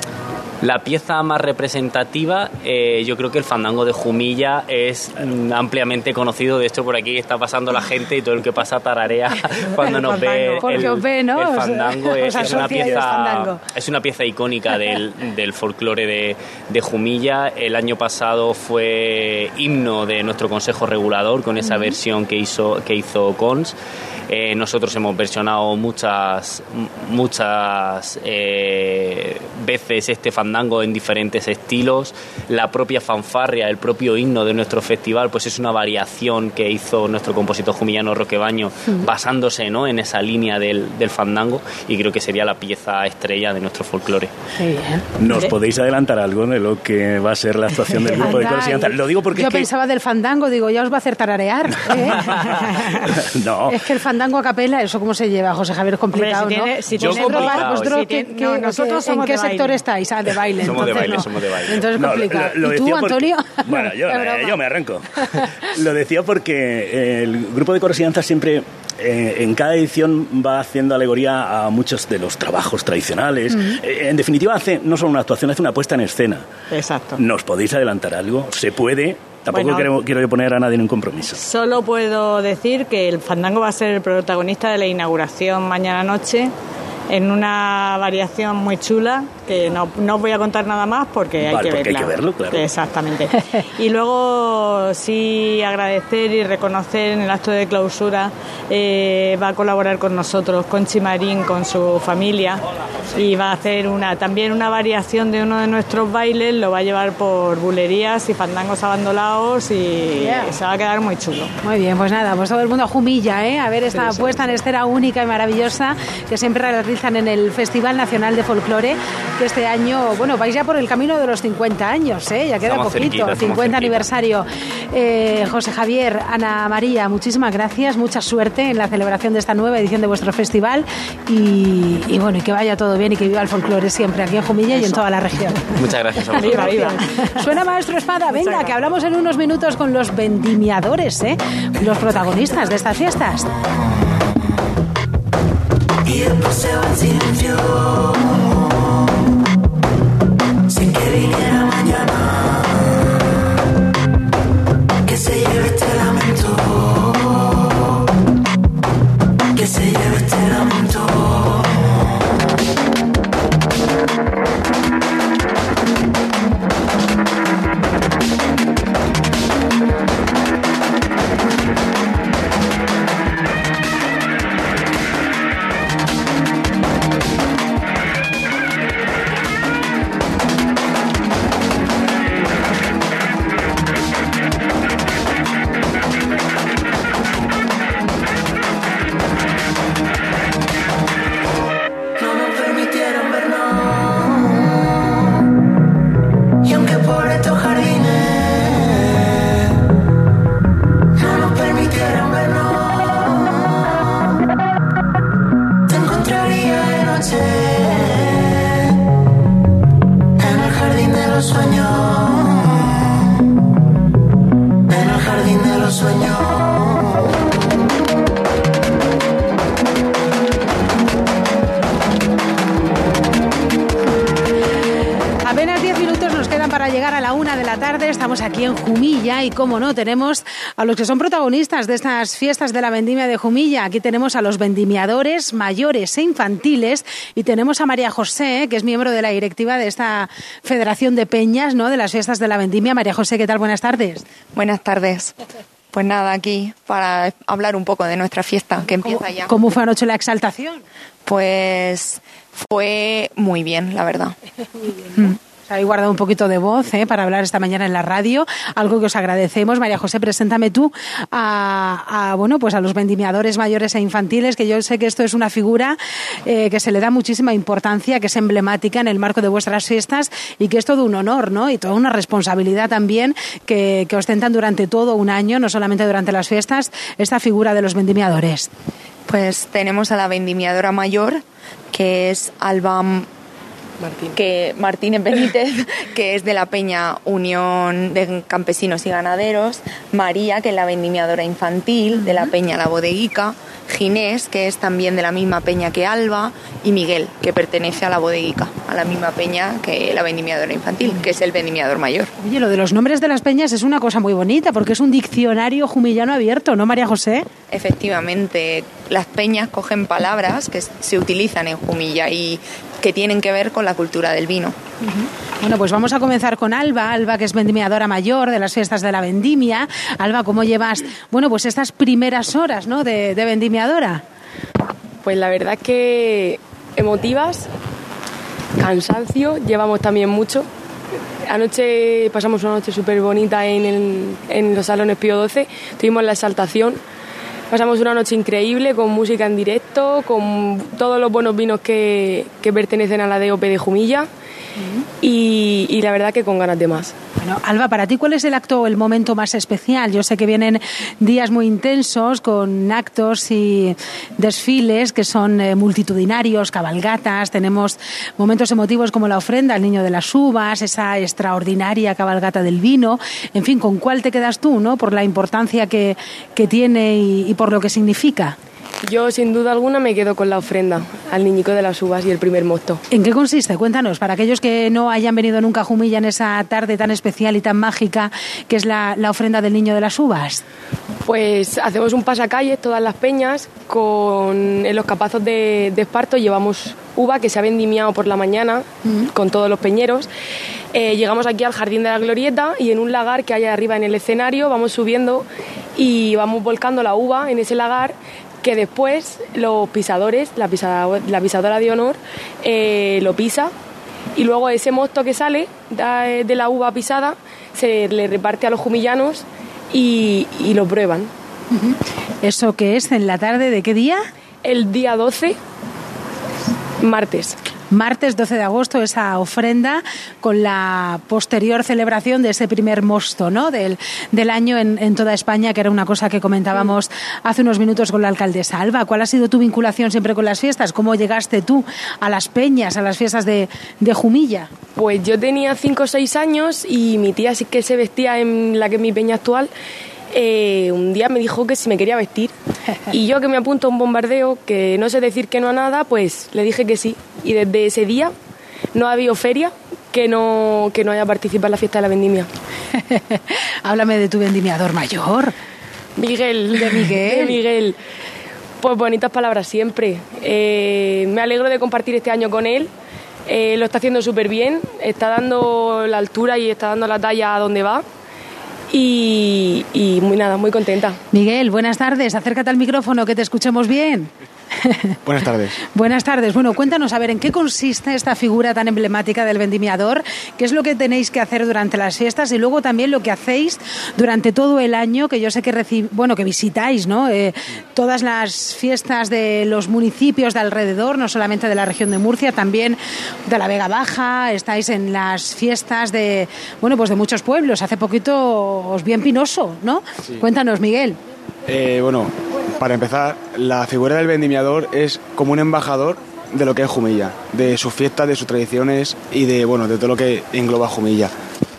La pieza más representativa, eh, yo creo que el fandango de Jumilla es mm, ampliamente conocido. De hecho, por aquí está pasando la gente y todo el que pasa tararea cuando nos ve el, el, ve, ¿no? el fandango. Os, es, os es, una pieza, fandango. es una pieza icónica del, del folclore de, de Jumilla. El año pasado fue himno de nuestro Consejo Regulador con esa uh-huh. versión que hizo, que hizo Cons. Eh, nosotros hemos versionado muchas, muchas eh, veces este fandango en diferentes estilos. La propia fanfarria, el propio himno de nuestro festival, pues es una variación que hizo nuestro compositor jumillano Roque Baño, uh-huh. basándose, ¿no?, en esa línea del, del fandango, y creo que sería la pieza estrella de nuestro folclore. Sí, ¿Nos ¿Eh? podéis adelantar algo de lo que va a ser la actuación del grupo de coros y danzas? Lo digo porque yo es que... pensaba del fandango, digo, ya os va a hacer tararear. ¿eh? No. Es que el fandango a capela, ¿eso cómo se lleva, José Javier? Es complicado, Hombre, si tiene, ¿no? Si yo tiene complicado, vosotros, si ¿qué, tiene, qué, no, nosotros qué, ¿en somos qué de sector baile. estáis? Ah, de baile. Somos entonces, de baile, no. somos de baile. Entonces es No, complicado. lo, lo ¿Y tú, porque... Antonio? Bueno, yo, yo me arranco. Lo decía porque el grupo de coros y danzas siempre, eh, en cada edición, va haciendo alegoría a muchos de los trabajos tradicionales. Uh-huh. Eh, en definitiva, hace no solo una actuación, hace una puesta en escena. Exacto. ¿Nos podéis adelantar algo? ¿Se puede? Tampoco bueno, quiero, quiero poner a nadie en un compromiso. Solo puedo decir que el fandango va a ser el protagonista de la inauguración mañana noche, en una variación muy chula, que no, no os voy a contar nada más porque, vale, hay, que porque verla. hay que verlo, claro. Exactamente. Y luego sí agradecer y reconocer en el acto de clausura, eh, va a colaborar con nosotros Conchi Marín con su familia, y va a hacer una también una variación de uno de nuestros bailes, lo va a llevar por bulerías y fandangos abandolados, y yeah. se va a quedar muy chulo. Muy bien, pues nada, pues todo el mundo a Jumilla, ¿eh? A ver esta sí, puesta sí. en escena única y maravillosa que siempre realizan en el Festival Nacional de Folclore, que este año, bueno, vais ya por el camino de los cincuenta años, ¿eh? Ya queda estamos poquito, cerquita, cincuenta aniversario. Eh, José Javier, Ana María, muchísimas gracias, mucha suerte en la celebración de esta nueva edición de vuestro festival, y, y bueno, y que vaya todo bien y que viva el folclore siempre aquí en Jumilla Eso. y en toda la región. Muchas gracias a vosotros. Viva, viva. Suena Maestro Espada, venga, que hablamos en unos minutos con los vendimiadores, ¿eh? Los protagonistas de estas fiestas. Y después se va en silencio, sin que viniera mañana, que se lleve este lamento, que se lleve este lamento. Estamos aquí en Jumilla y, como no, tenemos a los que son protagonistas de estas fiestas de la vendimia de Jumilla. Aquí tenemos a los vendimiadores mayores e infantiles, y tenemos a María José, que es miembro de la directiva de esta Federación de Peñas, ¿no?, de las fiestas de la vendimia. María José, ¿qué tal? Buenas tardes. Buenas tardes. Pues nada, aquí para hablar un poco de nuestra fiesta, que empieza ¿Cómo, ya. ¿Cómo fue anoche la exaltación? Pues fue muy bien, la verdad. Muy bien, ¿no? Mm. Habéis guardado un poquito de voz ¿eh? para hablar esta mañana en la radio, algo que os agradecemos. María José, preséntame tú a, a bueno pues a los vendimiadores mayores e infantiles, que yo sé que esto es una figura eh, que se le da muchísima importancia, que es emblemática en el marco de vuestras fiestas, y que es todo un honor, ¿no?, y toda una responsabilidad también que, que ostentan durante todo un año, no solamente durante las fiestas, esta figura de los vendimiadores. Pues tenemos a la vendimiadora mayor, que es Alba Martín. Que Martínez Benítez, que es de la Peña Unión de Campesinos y Ganaderos, María, que es la vendimiadora infantil de la Peña La Bodeguica, Ginés, que es también de la misma peña que Alba, y Miguel, que pertenece a la Bodeguica, a la misma peña que la vendimiadora infantil, que es el vendimiador mayor. Oye, lo de los nombres de las peñas es una cosa muy bonita, porque es un diccionario jumillano abierto, ¿no, María José? Efectivamente, las peñas cogen palabras que se utilizan en Jumilla y que tienen que ver con la cultura del vino. Uh-huh. Bueno, pues vamos a comenzar con Alba, Alba que es vendimiadora mayor de las fiestas de la vendimia. Alba, ¿cómo llevas, bueno, pues estas primeras horas, ¿no?, de, de vendimiadora? Pues la verdad es que emotivas, cansancio, llevamos también mucho. Anoche pasamos una noche súper bonita en, el, en los salones Pío doce, tuvimos la exaltación, pasamos una noche increíble con música en directo, con todos los buenos vinos que, que pertenecen a la D O P de Jumilla. Uh-huh. y, y la verdad que con ganas de más. Bueno, Alba, para ti, ¿cuál es el acto o el momento más especial? Yo sé que vienen días muy intensos con actos y desfiles que son eh, multitudinarios, cabalgatas, tenemos momentos emotivos como la ofrenda al Niño de las Uvas, esa extraordinaria cabalgata del vino, en fin, ¿con cuál te quedas tú, no?, por la importancia que, que tiene y, y por lo que significa? Yo, sin duda alguna, me quedo con la ofrenda al Niñico de las Uvas y el primer mosto. ¿En qué consiste? Cuéntanos, para aquellos que no hayan venido nunca a Jumilla en esa tarde tan especial y tan mágica que es la, la ofrenda del Niño de las Uvas. Pues hacemos un pasacalles, todas las peñas, con en los capazos de, de esparto llevamos uva que se ha vendimiado por la mañana, uh-huh, con todos los peñeros. Eh, llegamos aquí al Jardín de la Glorieta y en un lagar que hay arriba en el escenario vamos subiendo y vamos volcando la uva en ese lagar, que después los pisadores, la, pisada, la pisadora de honor, eh, lo pisa y luego ese mosto que sale de, de la uva pisada se le reparte a los jumillanos y, y lo prueban. Uh-huh. ¿Eso qué es? ¿En la tarde de qué día? El día doce, martes. Martes doce de agosto, esa ofrenda con la posterior celebración de ese primer mosto, ¿no?, del, del año en, en toda España, que era una cosa que comentábamos hace unos minutos con la alcaldesa. Alba, ¿cuál ha sido tu vinculación siempre con las fiestas? ¿Cómo llegaste tú a las peñas, a las fiestas de, de Jumilla? Pues yo tenía cinco o seis años y mi tía sí que se vestía en la que es mi peña actual. Eh, un día me dijo que si me quería vestir y yo, que me apunto a un bombardeo, que no sé decir que no a nada, pues le dije que sí, y desde ese día no ha habido feria que no, que no haya participado en la fiesta de la vendimia. Háblame de tu vendimiador mayor. Miguel. De Miguel. De Miguel. Pues bonitas palabras siempre. Eh, me alegro de compartir este año con él. Eh, lo está haciendo súper bien, está dando la altura y está dando la talla a donde va. Y, y muy nada, muy contenta. Miguel, buenas tardes, acércate al micrófono que te escuchemos bien. Buenas tardes. Buenas tardes. Bueno, cuéntanos, a ver, ¿en qué consiste esta figura tan emblemática del vendimiador? ¿Qué es lo que tenéis que hacer durante las fiestas? Y luego también lo que hacéis durante todo el año, que yo sé que reci- bueno, que visitáis, ¿no? Eh, todas las fiestas de los municipios de alrededor, no solamente de la región de Murcia, también de la Vega Baja, estáis en las fiestas de, bueno, pues de muchos pueblos. Hace poquito os vi en Pinoso, ¿no? Sí. Cuéntanos, Miguel. Eh, bueno, para empezar, la figura del vendimiador es como un embajador de lo que es Jumilla, de sus fiestas, de sus tradiciones y de, bueno, de todo lo que engloba Jumilla.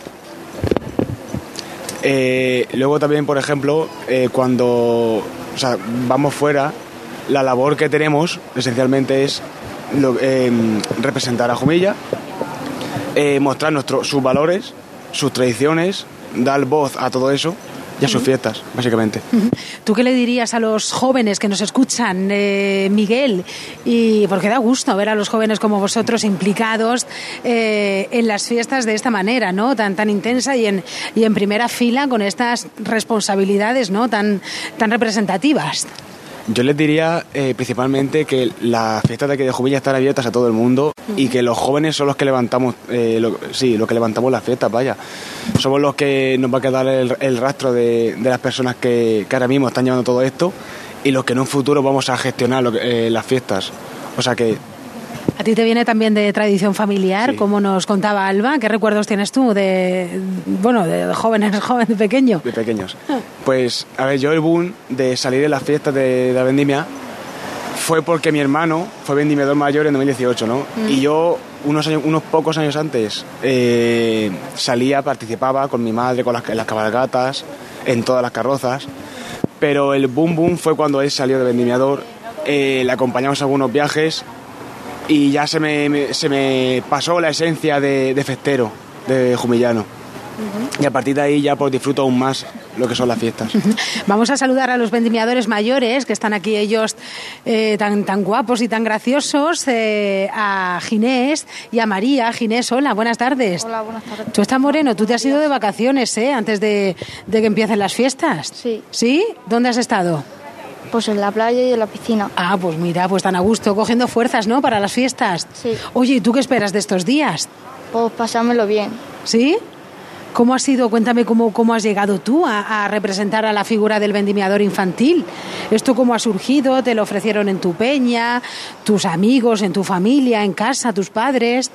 Eh, luego también, por ejemplo, eh, cuando o sea, vamos fuera, la labor que tenemos esencialmente es lo, eh, representar a Jumilla, eh, mostrar nuestro, sus valores, sus tradiciones, dar voz a todo eso y a sus fiestas, básicamente. ¿Tú qué le dirías a los jóvenes que nos escuchan, eh, Miguel? Y porque da gusto ver a los jóvenes como vosotros implicados eh, en las fiestas de esta manera, ¿no? Tan tan intensa y en y en primera fila con estas responsabilidades, ¿no? Tan tan representativas. Yo les diría eh, principalmente que las fiestas de aquí de Jumilla están abiertas a todo el mundo y que los jóvenes son los que levantamos, eh, lo, sí, los que levantamos las fiestas, vaya. Somos los que nos va a quedar el, el rastro de, de las personas que, que ahora mismo están llevando todo esto y los que en un futuro vamos a gestionar lo, eh, las fiestas. O sea que... ¿A ti te viene también de tradición familiar, sí, como nos contaba Alba? ¿Qué recuerdos tienes tú de, bueno, de jóvenes, jóvenes de pequeño? De pequeños. Pues, a ver, yo el boom de salir de las fiestas de, de la vendimia fue porque mi hermano fue vendimiador mayor en dos mil dieciocho, ¿no? Mm. Y yo, unos años, unos pocos años antes, eh, salía, participaba con mi madre, con las, en las cabalgatas, en todas las carrozas. Pero el boom boom fue cuando él salió de vendimiador. Eh, le acompañamos a algunos viajes y ya se me, me, se me pasó la esencia de, de festero, de jumillano. Uh-huh. Y a partir de ahí ya pues disfruto aún más lo que son las fiestas. Vamos a saludar a los vendimiadores mayores, que están aquí ellos eh, tan, tan guapos y tan graciosos, eh, a Ginés y a María. Ginés, hola, buenas tardes. Hola, buenas tardes. Tú estás moreno, tú te has ido de vacaciones, ¿eh? Antes de, de que empiecen las fiestas. Sí. ¿Sí? ¿Dónde has estado? Pues en la playa y en la piscina. Ah, pues mira, pues tan a gusto, cogiendo fuerzas, ¿no? Para las fiestas. Sí. Oye, ¿y tú qué esperas de estos días? Pues pasármelo bien. ¿Sí? ¿Cómo ha sido? Cuéntame cómo, cómo has llegado tú a, a representar a la figura del vendimiador infantil. ¿Esto cómo ha surgido? ¿Te lo ofrecieron en tu peña, tus amigos, en tu familia, en casa, tus padres?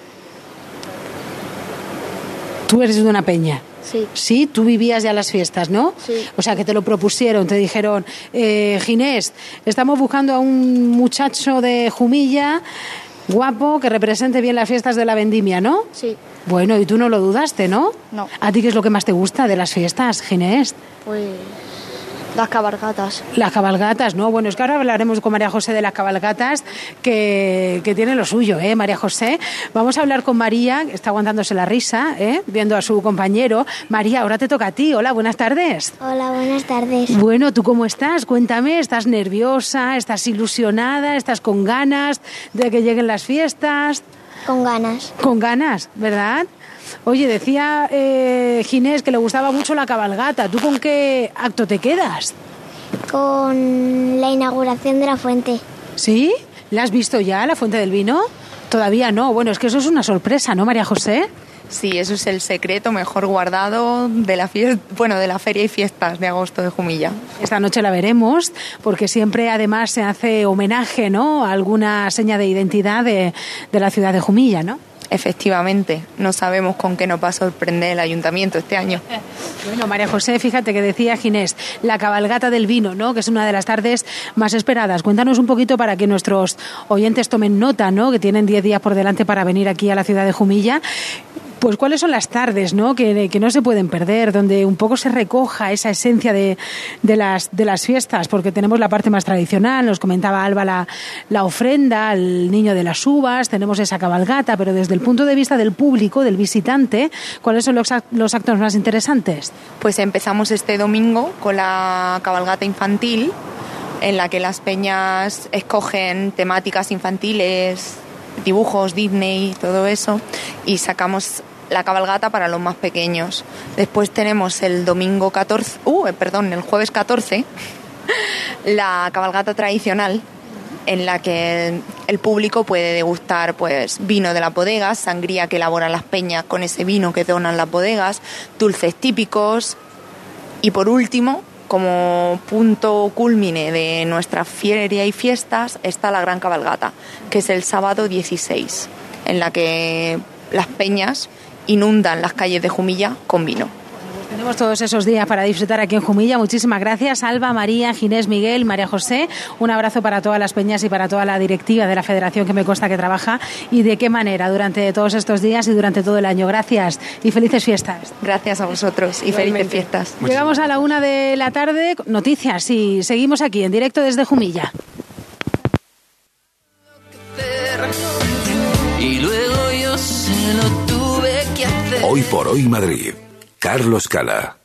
Tú eres de una peña. Sí. Sí, tú vivías ya las fiestas, ¿no? Sí. O sea, que te lo propusieron, te dijeron, eh, Ginés, estamos buscando a un muchacho de Jumilla, guapo, que represente bien las fiestas de la vendimia, ¿no? Sí. Bueno, y tú no lo dudaste, ¿no? No. ¿A ti qué es lo que más te gusta de las fiestas, Ginés? Pues las cabalgatas. Las cabalgatas, ¿no? Bueno, es que ahora hablaremos con María José de las cabalgatas, que, que tiene lo suyo, ¿eh, María José? Vamos a hablar con María, que está aguantándose la risa, ¿eh? Viendo a su compañero. María, ahora te toca a ti. Hola, buenas tardes. Hola, buenas tardes. Bueno, ¿tú cómo estás? Cuéntame, ¿estás nerviosa? ¿Estás ilusionada? ¿Estás con ganas de que lleguen las fiestas? Con ganas. Con ganas, ¿verdad? Oye, decía eh, Ginés que le gustaba mucho la cabalgata. ¿Tú con qué acto te quedas? Con la inauguración de la fuente. ¿Sí? ¿La has visto ya, la fuente del vino? Todavía no. Bueno, es que eso es una sorpresa, ¿no, María José? Sí, eso es el secreto mejor guardado de la fiesta, bueno, de la feria y fiestas de agosto de Jumilla. Esta noche la veremos, porque siempre además se hace homenaje, ¿no?, a alguna seña de identidad de, de la ciudad de Jumilla, ¿no? Efectivamente, no sabemos con qué nos va a sorprender el ayuntamiento este año. Bueno, María José, fíjate que decía Ginés, la cabalgata del vino, ¿no?, que es una de las tardes más esperadas. Cuéntanos un poquito para que nuestros oyentes tomen nota, ¿no?, que tienen diez días por delante para venir aquí a la ciudad de Jumilla. Pues cuáles son las tardes, ¿no?, que, que no se pueden perder, donde un poco se recoja esa esencia de, de, las, de las fiestas, porque tenemos la parte más tradicional, nos comentaba Alba la, la ofrenda al niño de las uvas, tenemos esa cabalgata, pero desde el punto de vista del público, del visitante, ¿cuáles son los, los actos más interesantes? Pues empezamos este domingo con la cabalgata infantil, en la que las peñas escogen temáticas infantiles, dibujos Disney, todo eso, y sacamos la cabalgata para los más pequeños. Después tenemos el domingo catorce, uh, perdón, el jueves catorce, la cabalgata tradicional, en la que el público puede degustar pues vino de las bodegas, sangría que elaboran las peñas con ese vino que donan las bodegas, dulces típicos, y por último, como punto cúlmine de nuestra feria y fiestas, está la gran cabalgata, que es el sábado dieciséis, en la que las peñas inundan las calles de Jumilla con vino. Tenemos todos esos días para disfrutar aquí en Jumilla. Muchísimas gracias, Alba, María, Ginés, Miguel, María José. Un abrazo para todas las peñas y para toda la directiva de la federación, que me consta que trabaja, y de qué manera durante todos estos días y durante todo el año. Gracias y felices fiestas. Gracias a vosotros y felices fiestas. Llegamos a la una de la tarde. Noticias y seguimos aquí en directo desde Jumilla. Y luego yo se lo tuve que hacer. Hoy por hoy Madrid. Carlos Cala.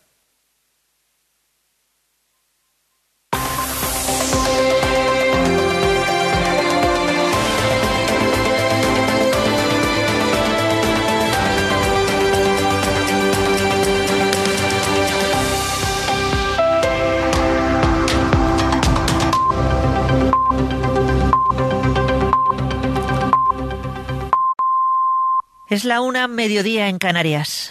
Es la una, mediodía en Canarias.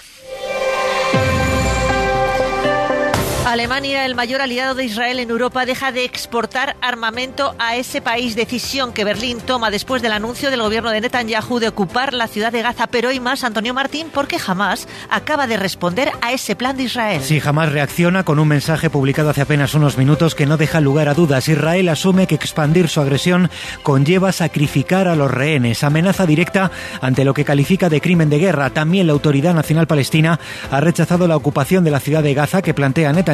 Alemania, el mayor aliado de Israel en Europa, deja de exportar armamento a ese país, decisión que Berlín toma después del anuncio del gobierno de Netanyahu de ocupar la ciudad de Gaza. Pero hoy más, Antonio Martín, porque Hamás acaba de responder a ese plan de Israel. Sí, Hamás reacciona con un mensaje publicado hace apenas unos minutos que no deja lugar a dudas. Israel asume que expandir su agresión conlleva sacrificar a los rehenes, amenaza directa ante lo que califica de crimen de guerra. También la Autoridad Nacional Palestina ha rechazado la ocupación de la ciudad de Gaza que plantea Netanyahu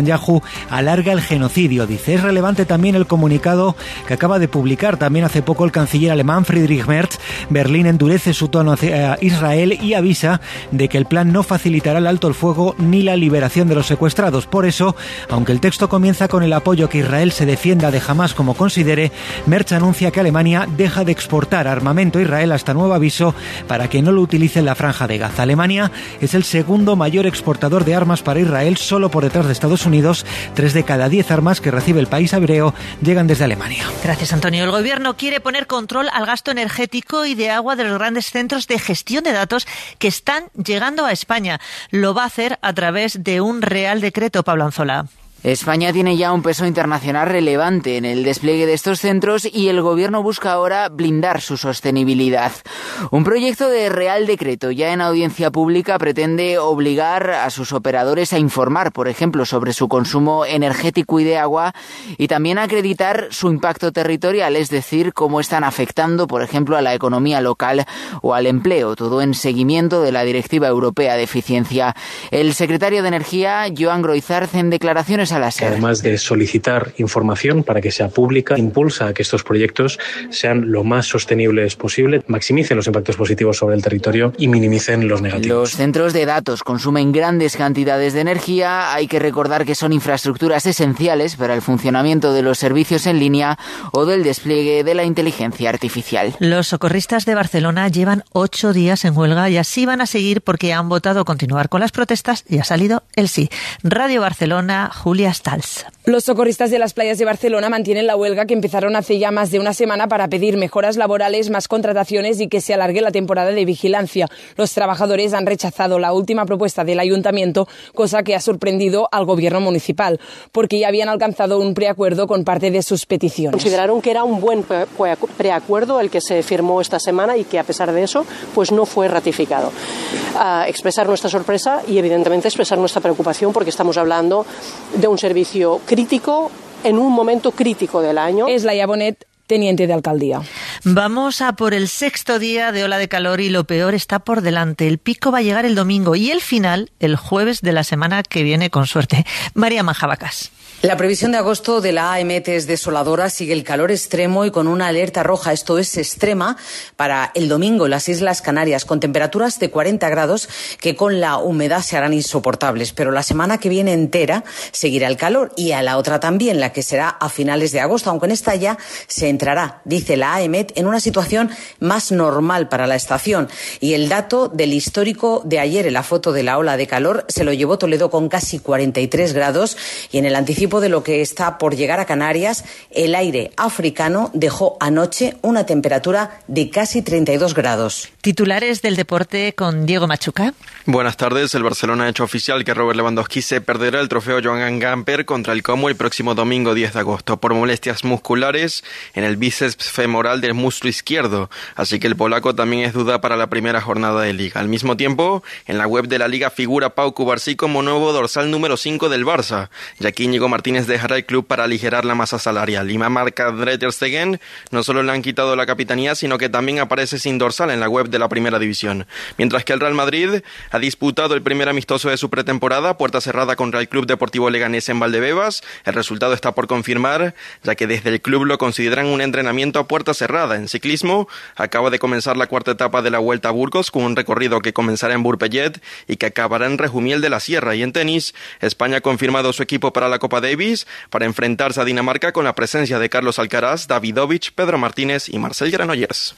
Netanyahu alarga el genocidio. Dice, es relevante también el comunicado que acaba de publicar también hace poco el canciller alemán Friedrich Merz. Berlín endurece su tono hacia Israel y avisa de que el plan no facilitará el alto el fuego ni la liberación de los secuestrados. Por eso, aunque el texto comienza con el apoyo que Israel se defienda de Hamás como considere, Merz anuncia que Alemania deja de exportar armamento a Israel hasta nuevo aviso para que no lo utilice en la franja de Gaza. Alemania es el segundo mayor exportador de armas para Israel, solo por detrás de Estados Unidos. Tres de cada diez armas que recibe el país hebreo llegan desde Alemania. Gracias, Antonio. El gobierno quiere poner control al gasto energético y de agua de los grandes centros de gestión de datos que están llegando a España. Lo va a hacer a través de un Real Decreto, Pablo Anzola. España tiene ya un peso internacional relevante en el despliegue de estos centros y el gobierno busca ahora blindar su sostenibilidad. Un proyecto de Real Decreto ya en audiencia pública pretende obligar a sus operadores a informar, por ejemplo, sobre su consumo energético y de agua y también a acreditar su impacto territorial, es decir, cómo están afectando, por ejemplo, a la economía local o al empleo, todo en seguimiento de la Directiva Europea de Eficiencia. El secretario de Energía, Joan Groizarz, en declaraciones a la SER. Además de solicitar información para que sea pública, impulsa a que estos proyectos sean lo más sostenibles posible, maximicen los impactos positivos sobre el territorio y minimicen los negativos. Los centros de datos consumen grandes cantidades de energía. Hay que recordar que son infraestructuras esenciales para el funcionamiento de los servicios en línea o del despliegue de la inteligencia artificial. Los socorristas de Barcelona llevan ocho días en huelga y así van a seguir porque han votado continuar con las protestas y ha salido el sí. Radio Barcelona, Julia Stals. Los socorristas de las playas de Barcelona mantienen la huelga que empezaron hace ya más de una semana para pedir mejoras laborales, más contrataciones y que se alargue la temporada de vigilancia. Los trabajadores han rechazado la última propuesta del ayuntamiento, cosa que ha sorprendido al gobierno municipal, porque ya habían alcanzado un preacuerdo con parte de sus peticiones. Consideraron que era un buen preacuerdo el que se firmó esta semana y que a pesar de eso pues no fue ratificado. Uh, expresar nuestra sorpresa y evidentemente expresar nuestra preocupación porque estamos hablando de un servicio crítico en un momento crítico del año. Es Laia Bonet, teniente de alcaldía. Vamos a por el sexto día de ola de calor y lo peor está por delante. El pico va a llegar el domingo y el final el jueves de la semana que viene, con suerte. María Manjabacas. La previsión de agosto de la A E M E T es desoladora, sigue el calor extremo y con una alerta roja, esto es extrema, para el domingo en las Islas Canarias, con temperaturas de cuarenta grados que con la humedad se harán insoportables. Pero la semana que viene entera seguirá el calor y a la otra también, la que será a finales de agosto, aunque en esta ya se entrará, dice la A E M E T, en una situación más normal para la estación. Y el dato del histórico de ayer en la foto de la ola de calor se lo llevó Toledo con casi cuarenta y tres grados y en el anticipo de lo que está por llegar a Canarias, el aire africano dejó anoche una temperatura de casi treinta y dos grados. Titulares del deporte con Diego Machuca. Buenas tardes. El Barcelona ha hecho oficial que Robert Lewandowski se perderá el trofeo Joan Gamper contra el Como el próximo domingo diez de agosto por molestias musculares en el bíceps femoral del muslo izquierdo. Así que el polaco también es duda para la primera jornada de Liga. Al mismo tiempo, en la web de la Liga figura Pau Cubarsí como nuevo dorsal número cinco del Barça, ya que Íñigo Martínez dejará el club para aligerar la masa salarial. Y Marc-André ter Stegen no solo le han quitado la capitanía, sino que también aparece sin dorsal en la web de la Primera División. Mientras que el Real Madrid ha disputado el primer amistoso de su pretemporada, puerta cerrada contra el Club Deportivo Leganés en Valdebebas. El resultado está por confirmar, ya que desde el club lo consideran un entrenamiento a puerta cerrada. En ciclismo, acaba de comenzar la cuarta etapa de la Vuelta a Burgos, con un recorrido que comenzará en Burpellet y que acabará en Rejumiel de la Sierra. Y en tenis, España ha confirmado su equipo para la Copa Davis para enfrentarse a Dinamarca con la presencia de Carlos Alcaraz, Davidovich, Pedro Martínez y Marcel Granollers.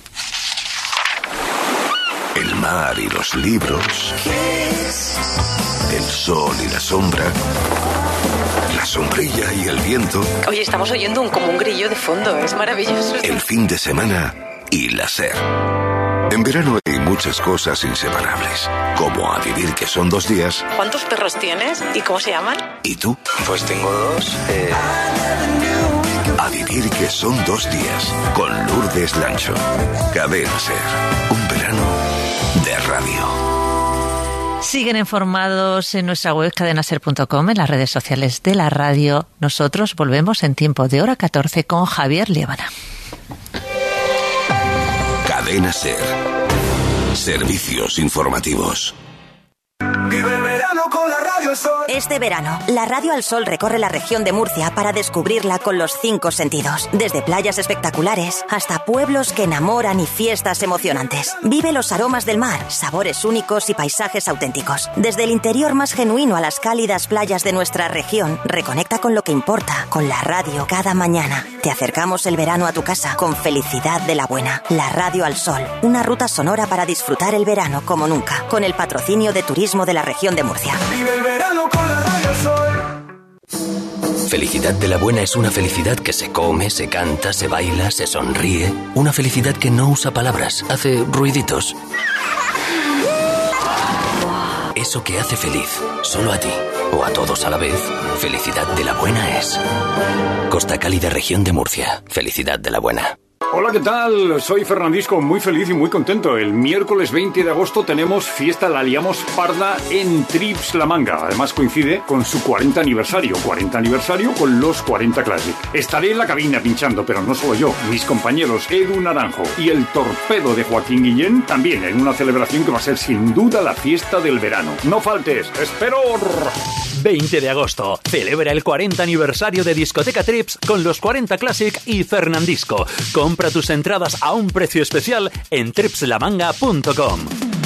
El mar y los libros, el sol y la sombra, la sombrilla y el viento. Oye, estamos oyendo un, como un grillo de fondo, es maravilloso. El fin de semana y la SER. En verano hay muchas cosas inseparables, como a vivir que son dos días. ¿Cuántos perros tienes y cómo se llaman? ¿Y tú? Pues tengo dos. Eh... A vivir que son dos días, con Lourdes Lancho. Cadena SER, un verano de radio. Siguen informados en nuestra web cadenaser punto com, en las redes sociales de la radio. Nosotros volvemos en tiempo de hora catorce con Javier Liébana. Cadena SER. Servicios informativos. Que beberá verano con la Radio al Sol. Este verano, la Radio al Sol recorre la región de Murcia para descubrirla con los cinco sentidos. Desde playas espectaculares hasta pueblos que enamoran y fiestas emocionantes. Vive los aromas del mar, sabores únicos y paisajes auténticos. Desde el interior más genuino a las cálidas playas de nuestra región, reconecta con lo que importa, con la radio cada mañana. Te acercamos el verano a tu casa con felicidad de la buena. La Radio al Sol, una ruta sonora para disfrutar el verano como nunca, con el patrocinio de Turismo de la región de Murcia. Vive el verano con la Radio al Sol. Felicidad de la buena es una felicidad que se come, se canta, se baila, se sonríe. Una felicidad que no usa palabras, hace ruiditos. Eso que hace feliz, solo a ti o a todos a la vez, felicidad de la buena es. Costa Cálida, región de Murcia. Felicidad de la buena. Hola, ¿qué tal? Soy Fernandisco, muy feliz y muy contento. El miércoles veinte de agosto tenemos fiesta La Liamos Parda en Trips La Manga. Además coincide con su cuarenta aniversario. cuarenta aniversario con los cuarenta Classic. Estaré en la cabina pinchando, pero no solo yo. Mis compañeros Edu Naranjo y el Torpedo de Joaquín Guillén también en una celebración que va a ser sin duda la fiesta del verano. No faltes, espero. veinte de agosto. Celebra el cuarenta aniversario de Discoteca Trips con los cuarenta Classic y Fernandisco. Compra tus entradas a un precio especial en trips la manga punto com.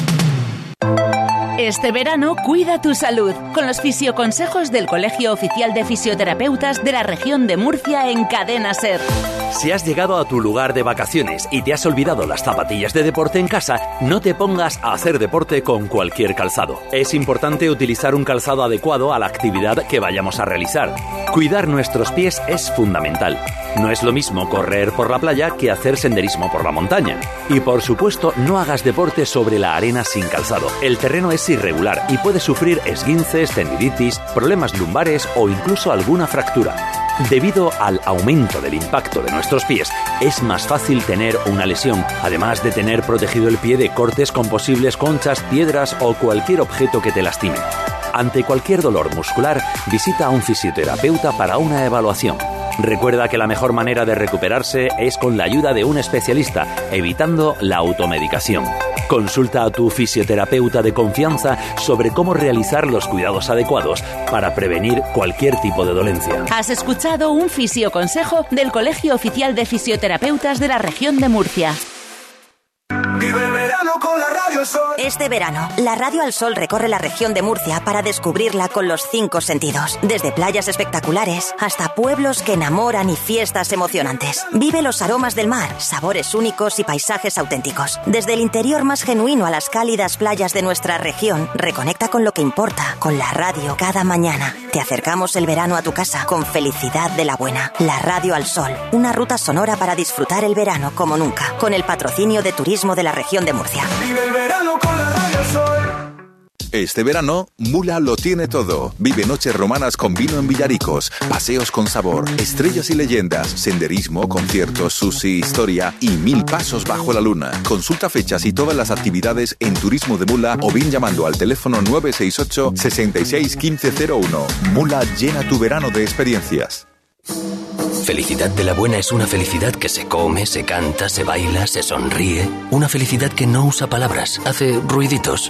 Este verano cuida tu salud con los fisioconsejos del Colegio Oficial de Fisioterapeutas de la región de Murcia en Cadena SER. Si has llegado a tu lugar de vacaciones y te has olvidado las zapatillas de deporte en casa, no te pongas a hacer deporte con cualquier calzado. Es importante utilizar un calzado adecuado a la actividad que vayamos a realizar. Cuidar nuestros pies es fundamental. No es lo mismo correr por la playa que hacer senderismo por la montaña. Y por supuesto, no hagas deporte sobre la arena sin calzado. El terreno es irregular y puedes sufrir esguinces, tendinitis, problemas lumbares o incluso alguna fractura. Debido al aumento del impacto de nuestros pies, es más fácil tener una lesión, además de tener protegido el pie de cortes con posibles conchas, piedras o cualquier objeto que te lastime. Ante cualquier dolor muscular, visita a un fisioterapeuta para una evaluación. Recuerda que la mejor manera de recuperarse es con la ayuda de un especialista, evitando la automedicación. Consulta a tu fisioterapeuta de confianza sobre cómo realizar los cuidados adecuados para prevenir cualquier tipo de dolencia. Has escuchado un fisioconsejo del Colegio Oficial de Fisioterapeutas de la región de Murcia. Vive el verano con la Radio al Sol. Este verano, la Radio al Sol recorre la región de Murcia para descubrirla con los cinco sentidos. Desde playas espectaculares hasta pueblos que enamoran y fiestas emocionantes. Vive los aromas del mar, sabores únicos y paisajes auténticos. Desde el interior más genuino a las cálidas playas de nuestra región, reconecta con lo que importa, con la radio cada mañana. Te acercamos el verano a tu casa con felicidad de la buena. La Radio al Sol, una ruta sonora para disfrutar el verano como nunca, con el patrocinio de Turismo de la región de Murcia. Vive el verano con la Radio al Sol. Este verano, Mula lo tiene todo. Vive noches romanas con vino en Villaricos, paseos con sabor, estrellas y leyendas, senderismo, conciertos, sushi, historia y mil pasos bajo la luna. Consulta fechas y todas las actividades en Turismo de Mula o bien llamando al teléfono nueve seis ocho, seis seis uno cinco cero uno. Mula llena tu verano de experiencias. Felicidad de la buena es una felicidad que se come, se canta, se baila, se sonríe. Una felicidad que no usa palabras, hace ruiditos.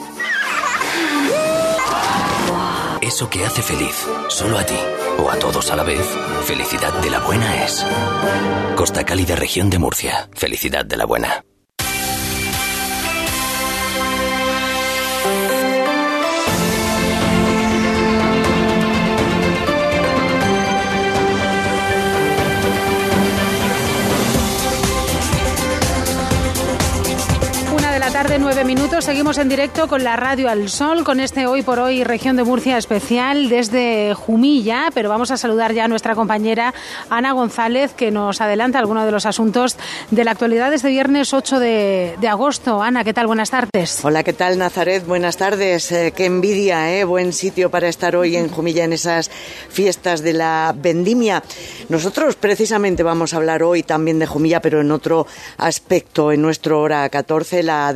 Eso que hace feliz, solo a ti o a todos a la vez, felicidad de la buena es. Costa Cálida, región de Murcia. Felicidad de la buena. Tarde, nueve minutos. Seguimos en directo con la Radio al Sol, con este Hoy por Hoy Región de Murcia especial desde Jumilla, pero vamos a saludar ya a nuestra compañera Ana González, que nos adelanta algunos de los asuntos de la actualidad de este viernes ocho de, de agosto. Ana, ¿qué tal? Buenas tardes. Hola, ¿qué tal, Nazaret? Buenas tardes. Eh, qué envidia, ¿eh? Buen sitio para estar hoy en Jumilla en esas fiestas de la vendimia. Nosotros precisamente vamos a hablar hoy también de Jumilla, pero en otro aspecto. En nuestro hora catorce, la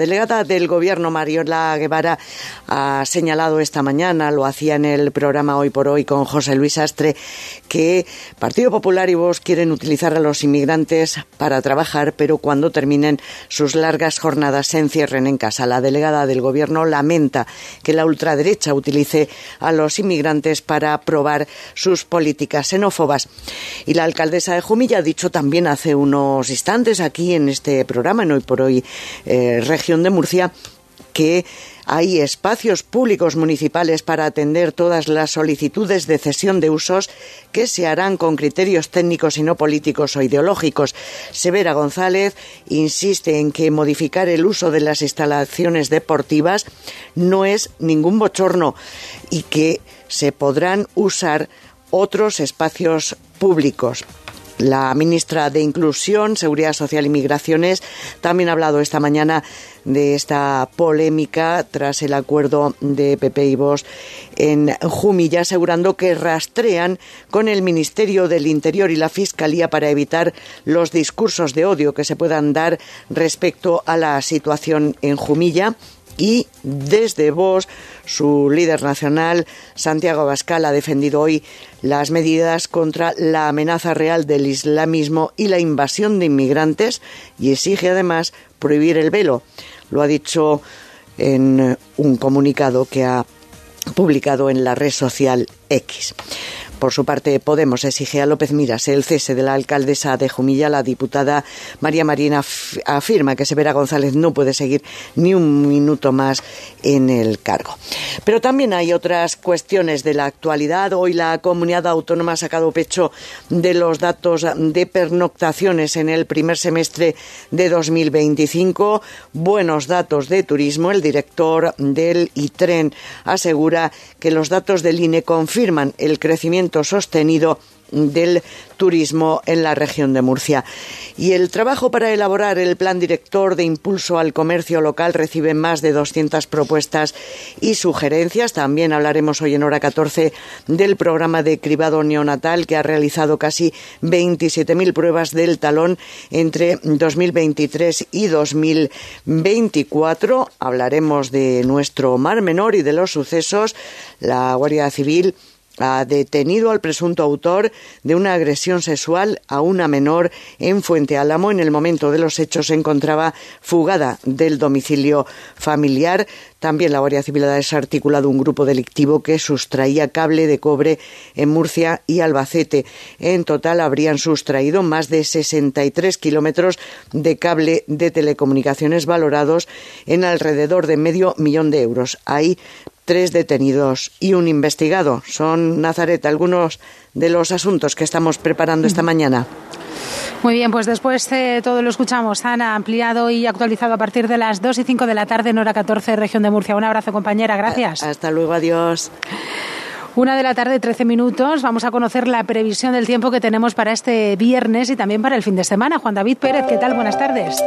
delegada del Gobierno, Mariola Guevara, ha señalado esta mañana, lo hacía en el programa Hoy por Hoy con José Luis Astre, que Partido Popular y Vox quieren utilizar a los inmigrantes para trabajar, pero cuando terminen sus largas jornadas se encierren en casa. La delegada del Gobierno lamenta que la ultraderecha utilice a los inmigrantes para aprobar sus políticas xenófobas. Y la alcaldesa de Jumilla ha dicho también hace unos instantes aquí en este programa, en Hoy por Hoy, eh, Región de Murcia, que hay espacios públicos municipales para atender todas las solicitudes de cesión de usos que se harán con criterios técnicos y no políticos o ideológicos. Severa González insiste en que modificar el uso de las instalaciones deportivas no es ningún bochorno y que se podrán usar otros espacios públicos. La ministra de Inclusión, Seguridad Social y Migraciones también ha hablado esta mañana de esta polémica tras el acuerdo de P P y Vox en Jumilla, asegurando que rastrean con el Ministerio del Interior y la Fiscalía para evitar los discursos de odio que se puedan dar respecto a la situación en Jumilla. Y desde Vox, su líder nacional, Santiago Abascal, ha defendido hoy las medidas contra la amenaza real del islamismo y la invasión de inmigrantes y exige además prohibir el velo. Lo ha dicho en un comunicado que ha publicado en la red social X. Por su parte, Podemos exige a López Miras el cese de la alcaldesa de Jumilla. La diputada María Marina afirma que Severa González no puede seguir ni un minuto más en el cargo. Pero también hay otras cuestiones de la actualidad. Hoy la comunidad autónoma ha sacado pecho de los datos de pernoctaciones en el primer semestre de dos mil veinticinco. Buenos datos de turismo. El director del ITREN asegura que los datos del I N E confirman el crecimiento sostenido del turismo en la región de Murcia. Y el trabajo para elaborar el plan director de impulso al comercio local recibe más de doscientas propuestas y sugerencias. También hablaremos hoy en hora catorce del programa de cribado neonatal, que ha realizado casi veintisiete mil pruebas del talón entre dos mil veintitrés y dos mil veinticuatro. Hablaremos de nuestro Mar Menor y de los sucesos. La Guardia Civil ha detenido al presunto autor de una agresión sexual a una menor en Fuente Álamo. En el momento de los hechos se encontraba fugada del domicilio familiar. También la Guardia Civil ha desarticulado un grupo delictivo que sustraía cable de cobre en Murcia y Albacete. En total habrían sustraído más de sesenta y tres kilómetros de cable de telecomunicaciones valorados en alrededor de medio millón de euros. Hay tres detenidos y un investigado. Son, Nazaret, algunos de los asuntos que estamos preparando esta mañana. Muy bien, pues después eh, todo lo escuchamos. Ana, ampliado y actualizado a partir de las dos y cinco de la tarde en hora catorce, Región de Murcia. Un abrazo, compañera. Gracias. Hasta luego, adiós. Una de la tarde, trece minutos. Vamos a conocer la previsión del tiempo que tenemos para este viernes y también para el fin de semana. Juan David Pérez, ¿qué tal? Buenas tardes.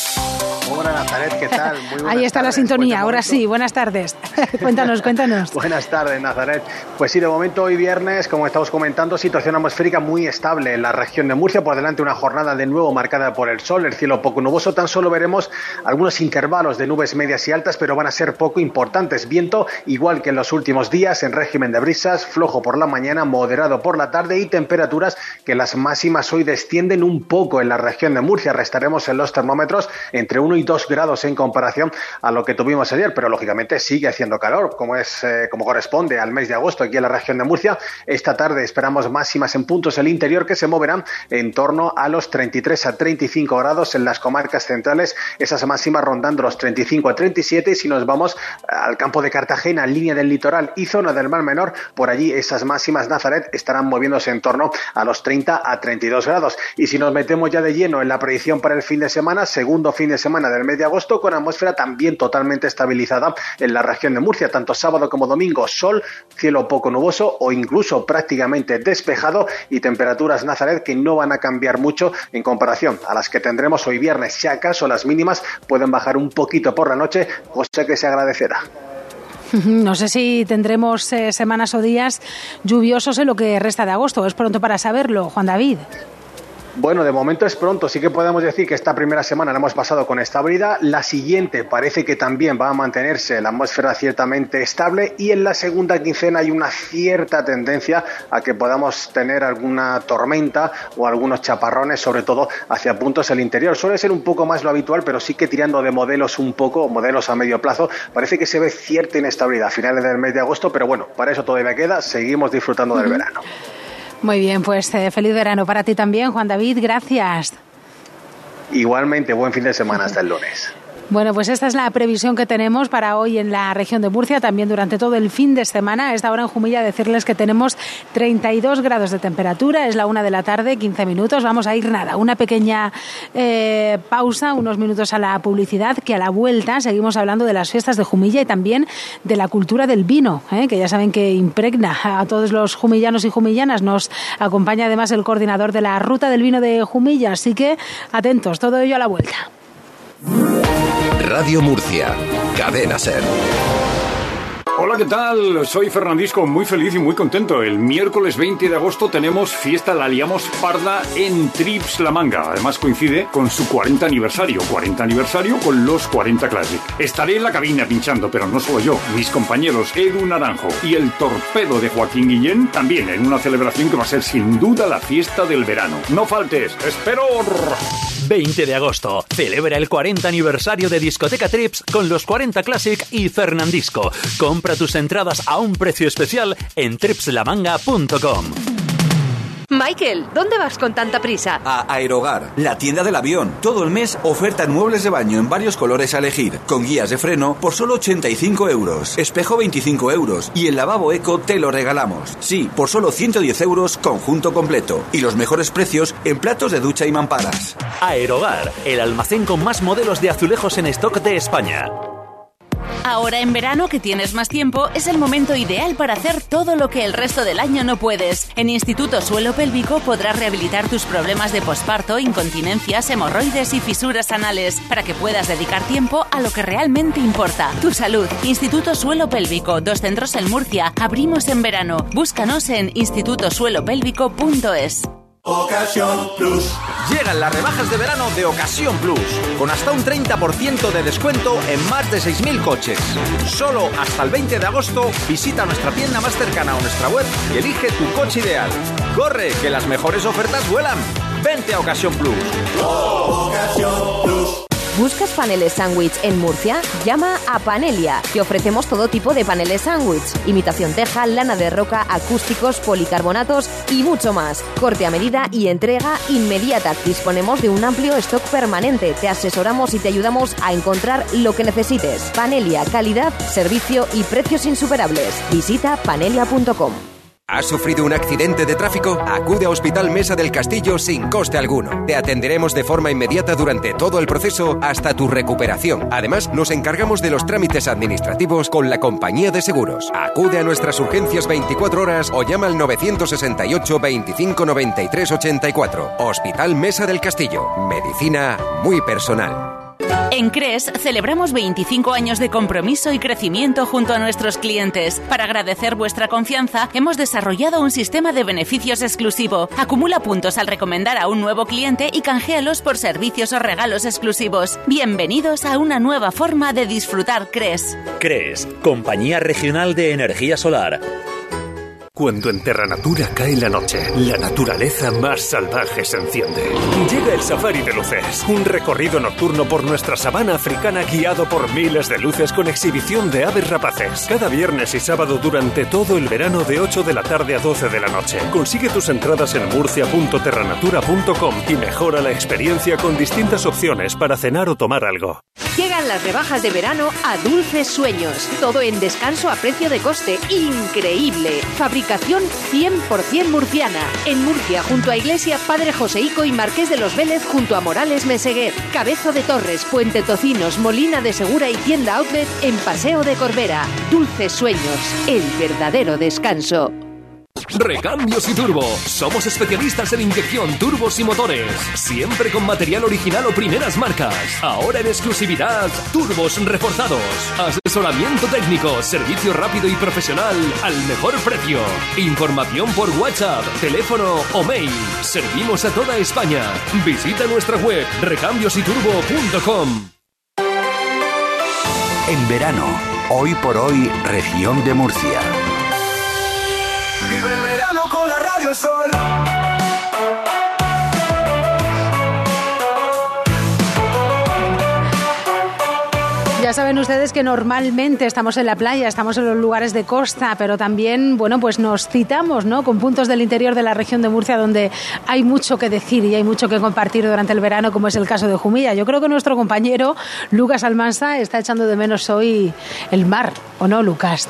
Hola Nazaret, ¿qué tal? Muy buenas Ahí está tardes. la sintonía, Pues ahora sí, buenas tardes. cuéntanos, cuéntanos. Buenas tardes, Nazaret. Pues sí, de momento hoy viernes, como estamos comentando, situación atmosférica muy estable en la región de Murcia. Por delante una jornada de nuevo marcada por el sol, el cielo poco nuboso. Tan solo veremos algunos intervalos de nubes medias y altas, pero van a ser poco importantes. Viento, igual que en los últimos días, en régimen de brisas, flojo por la mañana, moderado por la tarde y temperaturas que las máximas hoy descienden un poco en la región de Murcia. Restaremos en los termómetros entre uno y dos grados en comparación a lo que tuvimos ayer, pero lógicamente sigue haciendo calor, como es eh, como corresponde al mes de agosto aquí en la región de Murcia. Esta tarde esperamos máximas en puntos del interior que se moverán en torno a los treinta y tres a treinta y cinco grados en las comarcas centrales, esas máximas rondando los treinta y cinco a treinta y siete, y si nos vamos al campo de Cartagena, línea del litoral y zona del Mar Menor, por allí esas máximas, Nazaret, estarán moviéndose en torno a los treinta a treinta y dos grados. Y si nos metemos ya de lleno en la predicción para el fin de semana, segundo fin de semana del mes de agosto, con atmósfera también totalmente estabilizada en la región de Murcia, tanto sábado como domingo, sol, cielo poco nuboso o incluso prácticamente despejado, y temperaturas, Nazaret, que no van a cambiar mucho en comparación a las que tendremos hoy viernes. Si acaso las mínimas pueden bajar un poquito por la noche, cosa que se agradecerá. No sé si tendremos eh, semanas o días lluviosos en lo que resta de agosto. Es pronto para saberlo, Juan David. Bueno, de momento es pronto, sí que podemos decir que esta primera semana la hemos pasado con estabilidad, la siguiente parece que también va a mantenerse la atmósfera ciertamente estable y en la segunda quincena hay una cierta tendencia a que podamos tener alguna tormenta o algunos chaparrones, sobre todo hacia puntos del interior. Suele ser un poco más lo habitual, pero sí que tirando de modelos un poco, modelos a medio plazo, parece que se ve cierta inestabilidad a finales del mes de agosto, pero bueno, para eso todavía queda, seguimos disfrutando del verano. Muy bien, pues eh, feliz verano para ti también, Juan David, gracias. Igualmente, buen fin de semana, hasta el lunes. Bueno, pues esta es la previsión que tenemos para hoy en la región de Murcia, también durante todo el fin de semana. A esta hora en Jumilla decirles que tenemos treinta y dos grados de temperatura, es la una de la tarde, quince minutos. Vamos a ir nada, una pequeña eh, pausa, unos minutos a la publicidad, que a la vuelta seguimos hablando de las fiestas de Jumilla y también de la cultura del vino, eh, que ya saben que impregna a todos los jumillanos y jumillanas. Nos acompaña además el coordinador de la Ruta del Vino de Jumilla, así que atentos, todo ello a la vuelta. Radio Murcia, Cadena SER. Hola, ¿qué tal? Soy Fernandisco, muy feliz y muy contento. El miércoles veinte de agosto tenemos fiesta La Liamos Parda en Trips La Manga. Además coincide con su cuarenta aniversario. cuarenta aniversario con los cuarenta Classic. Estaré en la cabina pinchando, pero no solo yo. Mis compañeros Edu Naranjo y el torpedo de Joaquín Guillén también en una celebración que va a ser sin duda la fiesta del verano. No faltes, espero. veinte de agosto. Celebra el cuarenta aniversario de Discoteca Trips con los cuarenta Classic y Fernandisco. Compra tus entradas a un precio especial en trips la manga punto com. Michael, ¿dónde vas con tanta prisa? A Aerogar, la tienda del avión. Todo el mes oferta en muebles de baño en varios colores a elegir, con guías de freno por solo ochenta y cinco euros, espejo veinticinco euros y el lavabo eco te lo regalamos. Sí, por solo ciento diez euros conjunto completo y los mejores precios en platos de ducha y mamparas. Aerogar, el almacén con más modelos de azulejos en stock de España. Ahora en verano, que tienes más tiempo, es el momento ideal para hacer todo lo que el resto del año no puedes. En Instituto Suelo Pélvico podrás rehabilitar tus problemas de posparto, incontinencias, hemorroides y fisuras anales, para que puedas dedicar tiempo a lo que realmente importa, tu salud. Instituto Suelo Pélvico, dos centros en Murcia. Abrimos en verano. Búscanos en instituto suelo pélvico punto es. Ocasión Plus. Llegan las rebajas de verano de Ocasión Plus, con hasta un treinta por ciento de descuento en más de seis mil coches. Solo hasta el veinte de agosto visita nuestra tienda más cercana o nuestra web y elige tu coche ideal. ¡Corre, que las mejores ofertas vuelan! Vente a Ocasión Plus. Oh, Ocasión Plus. ¿Buscas paneles sándwich en Murcia? Llama a Panelia. Te ofrecemos todo tipo de paneles sándwich. Imitación teja, lana de roca, acústicos, policarbonatos y mucho más. Corte a medida y entrega inmediata. Disponemos de un amplio stock permanente. Te asesoramos y te ayudamos a encontrar lo que necesites. Panelia, calidad, servicio y precios insuperables. Visita panelia punto com. ¿Has sufrido un accidente de tráfico? Acude a Hospital Mesa del Castillo sin coste alguno. Te atenderemos de forma inmediata durante todo el proceso hasta tu recuperación. Además, nos encargamos de los trámites administrativos con la compañía de seguros. Acude a nuestras urgencias veinticuatro horas o llama al nueve seis ocho, veinticinco, noventa y tres, ochenta y cuatro. Hospital Mesa del Castillo. Medicina muy personal. En CRES celebramos veinticinco años de compromiso y crecimiento junto a nuestros clientes. Para agradecer vuestra confianza, hemos desarrollado un sistema de beneficios exclusivo. Acumula puntos al recomendar a un nuevo cliente y canjealos por servicios o regalos exclusivos. Bienvenidos a una nueva forma de disfrutar CRES. CRES, Compañía Regional de Energía Solar. Cuando en Terra Natura cae la noche, la naturaleza más salvaje se enciende. Llega el Safari de Luces, un recorrido nocturno por nuestra sabana africana guiado por miles de luces con exhibición de aves rapaces. Cada viernes y sábado durante todo el verano de ocho de la tarde a doce de la noche. Consigue tus entradas en murcia punto terranatura punto com y mejora la experiencia con distintas opciones para cenar o tomar algo. Llegan las rebajas de verano a Dulces Sueños. Todo en descanso a precio de coste. ¡Increíble! Fabricación cien por ciento murciana. En Murcia, junto a Iglesia Padre Joseico y Marqués de los Vélez, junto a Morales Meseguer. Cabezo de Torres, Puente Tocinos, Molina de Segura y Tienda Outlet en Paseo de Corbera. Dulces Sueños, el verdadero descanso. Recambios y Turbo. Somos especialistas en inyección, turbos y motores. Siempre con material original o primeras marcas. Ahora en exclusividad, turbos reforzados. Asesoramiento técnico, servicio rápido y profesional al mejor precio. Información por WhatsApp, teléfono o mail. Servimos a toda España. Visita nuestra web recambios y turbo punto com. En verano, hoy por hoy, región de Murcia. Vive el verano con la Radio Sol. Ya saben ustedes que normalmente estamos en la playa, estamos en los lugares de costa, pero también, bueno, pues nos citamos, ¿no?, con puntos del interior de la región de Murcia donde hay mucho que decir y hay mucho que compartir durante el verano, como es el caso de Jumilla. Yo creo que nuestro compañero Lucas Almansa está echando de menos hoy el mar, ¿o no, Lucas?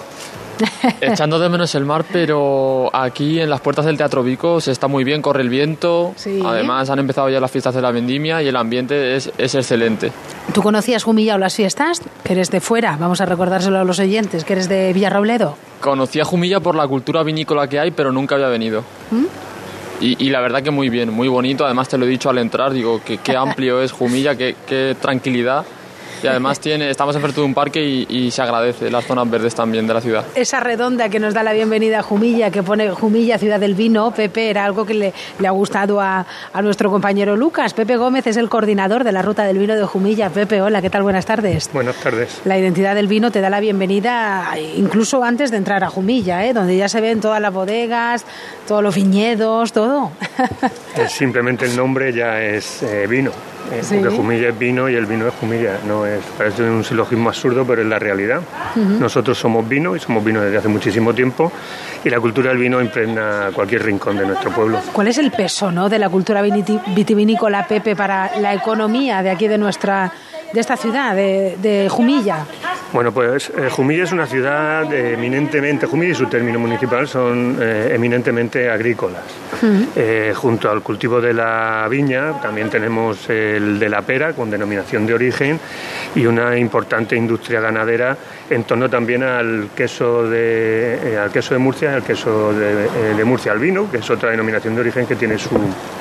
Echando de menos el mar, pero aquí en las puertas del Teatro Vico se está muy bien, corre el viento. Sí. Además han empezado ya las fiestas de la vendimia y el ambiente es, es excelente. ¿Tú conocías Jumilla o las fiestas? Que eres de fuera, vamos a recordárselo a los oyentes, que eres de Villarrobledo. Conocí a Jumilla por la cultura vinícola que hay, pero nunca había venido. ¿Mm? Y, y la verdad que muy bien, muy bonito. Además te lo he dicho al entrar, digo que qué amplio es Jumilla, qué, qué tranquilidad. Y además tiene, estamos enfrente de un parque y, y se agradece las zonas verdes también de la ciudad. Esa redonda que nos da la bienvenida a Jumilla, que pone Jumilla, ciudad del vino, Pepe, era algo que le, le ha gustado a, a nuestro compañero Lucas. Pepe Gómez es el coordinador de la ruta del vino de Jumilla. Pepe, hola, ¿qué tal? Buenas tardes. Buenas tardes. La identidad del vino te da la bienvenida incluso antes de entrar a Jumilla, ¿eh?, donde ya se ven todas las bodegas, todos los viñedos, todo. Simplemente el nombre ya es eh, vino. Sí. Porque Jumilla es vino y el vino es Jumilla. No es, parece un silogismo absurdo, pero es la realidad. Uh-huh. Nosotros somos vino y somos vino desde hace muchísimo tiempo y la cultura del vino impregna cualquier rincón de nuestro pueblo. ¿Cuál es el peso, ¿no?, de la cultura vitivinícola, Pepe, para la economía de aquí de nuestra de esta ciudad, de, de Jumilla? Bueno, pues eh, Jumilla es una ciudad eminentemente, Jumilla y su término municipal son eh, eminentemente agrícolas. Uh-huh. Eh, junto al cultivo de la viña también tenemos el de la pera con denominación de origen y una importante industria ganadera en torno también al queso de, eh, al queso de Murcia, al queso de, eh, de Murcia Albino, que es otra denominación de origen que tiene su,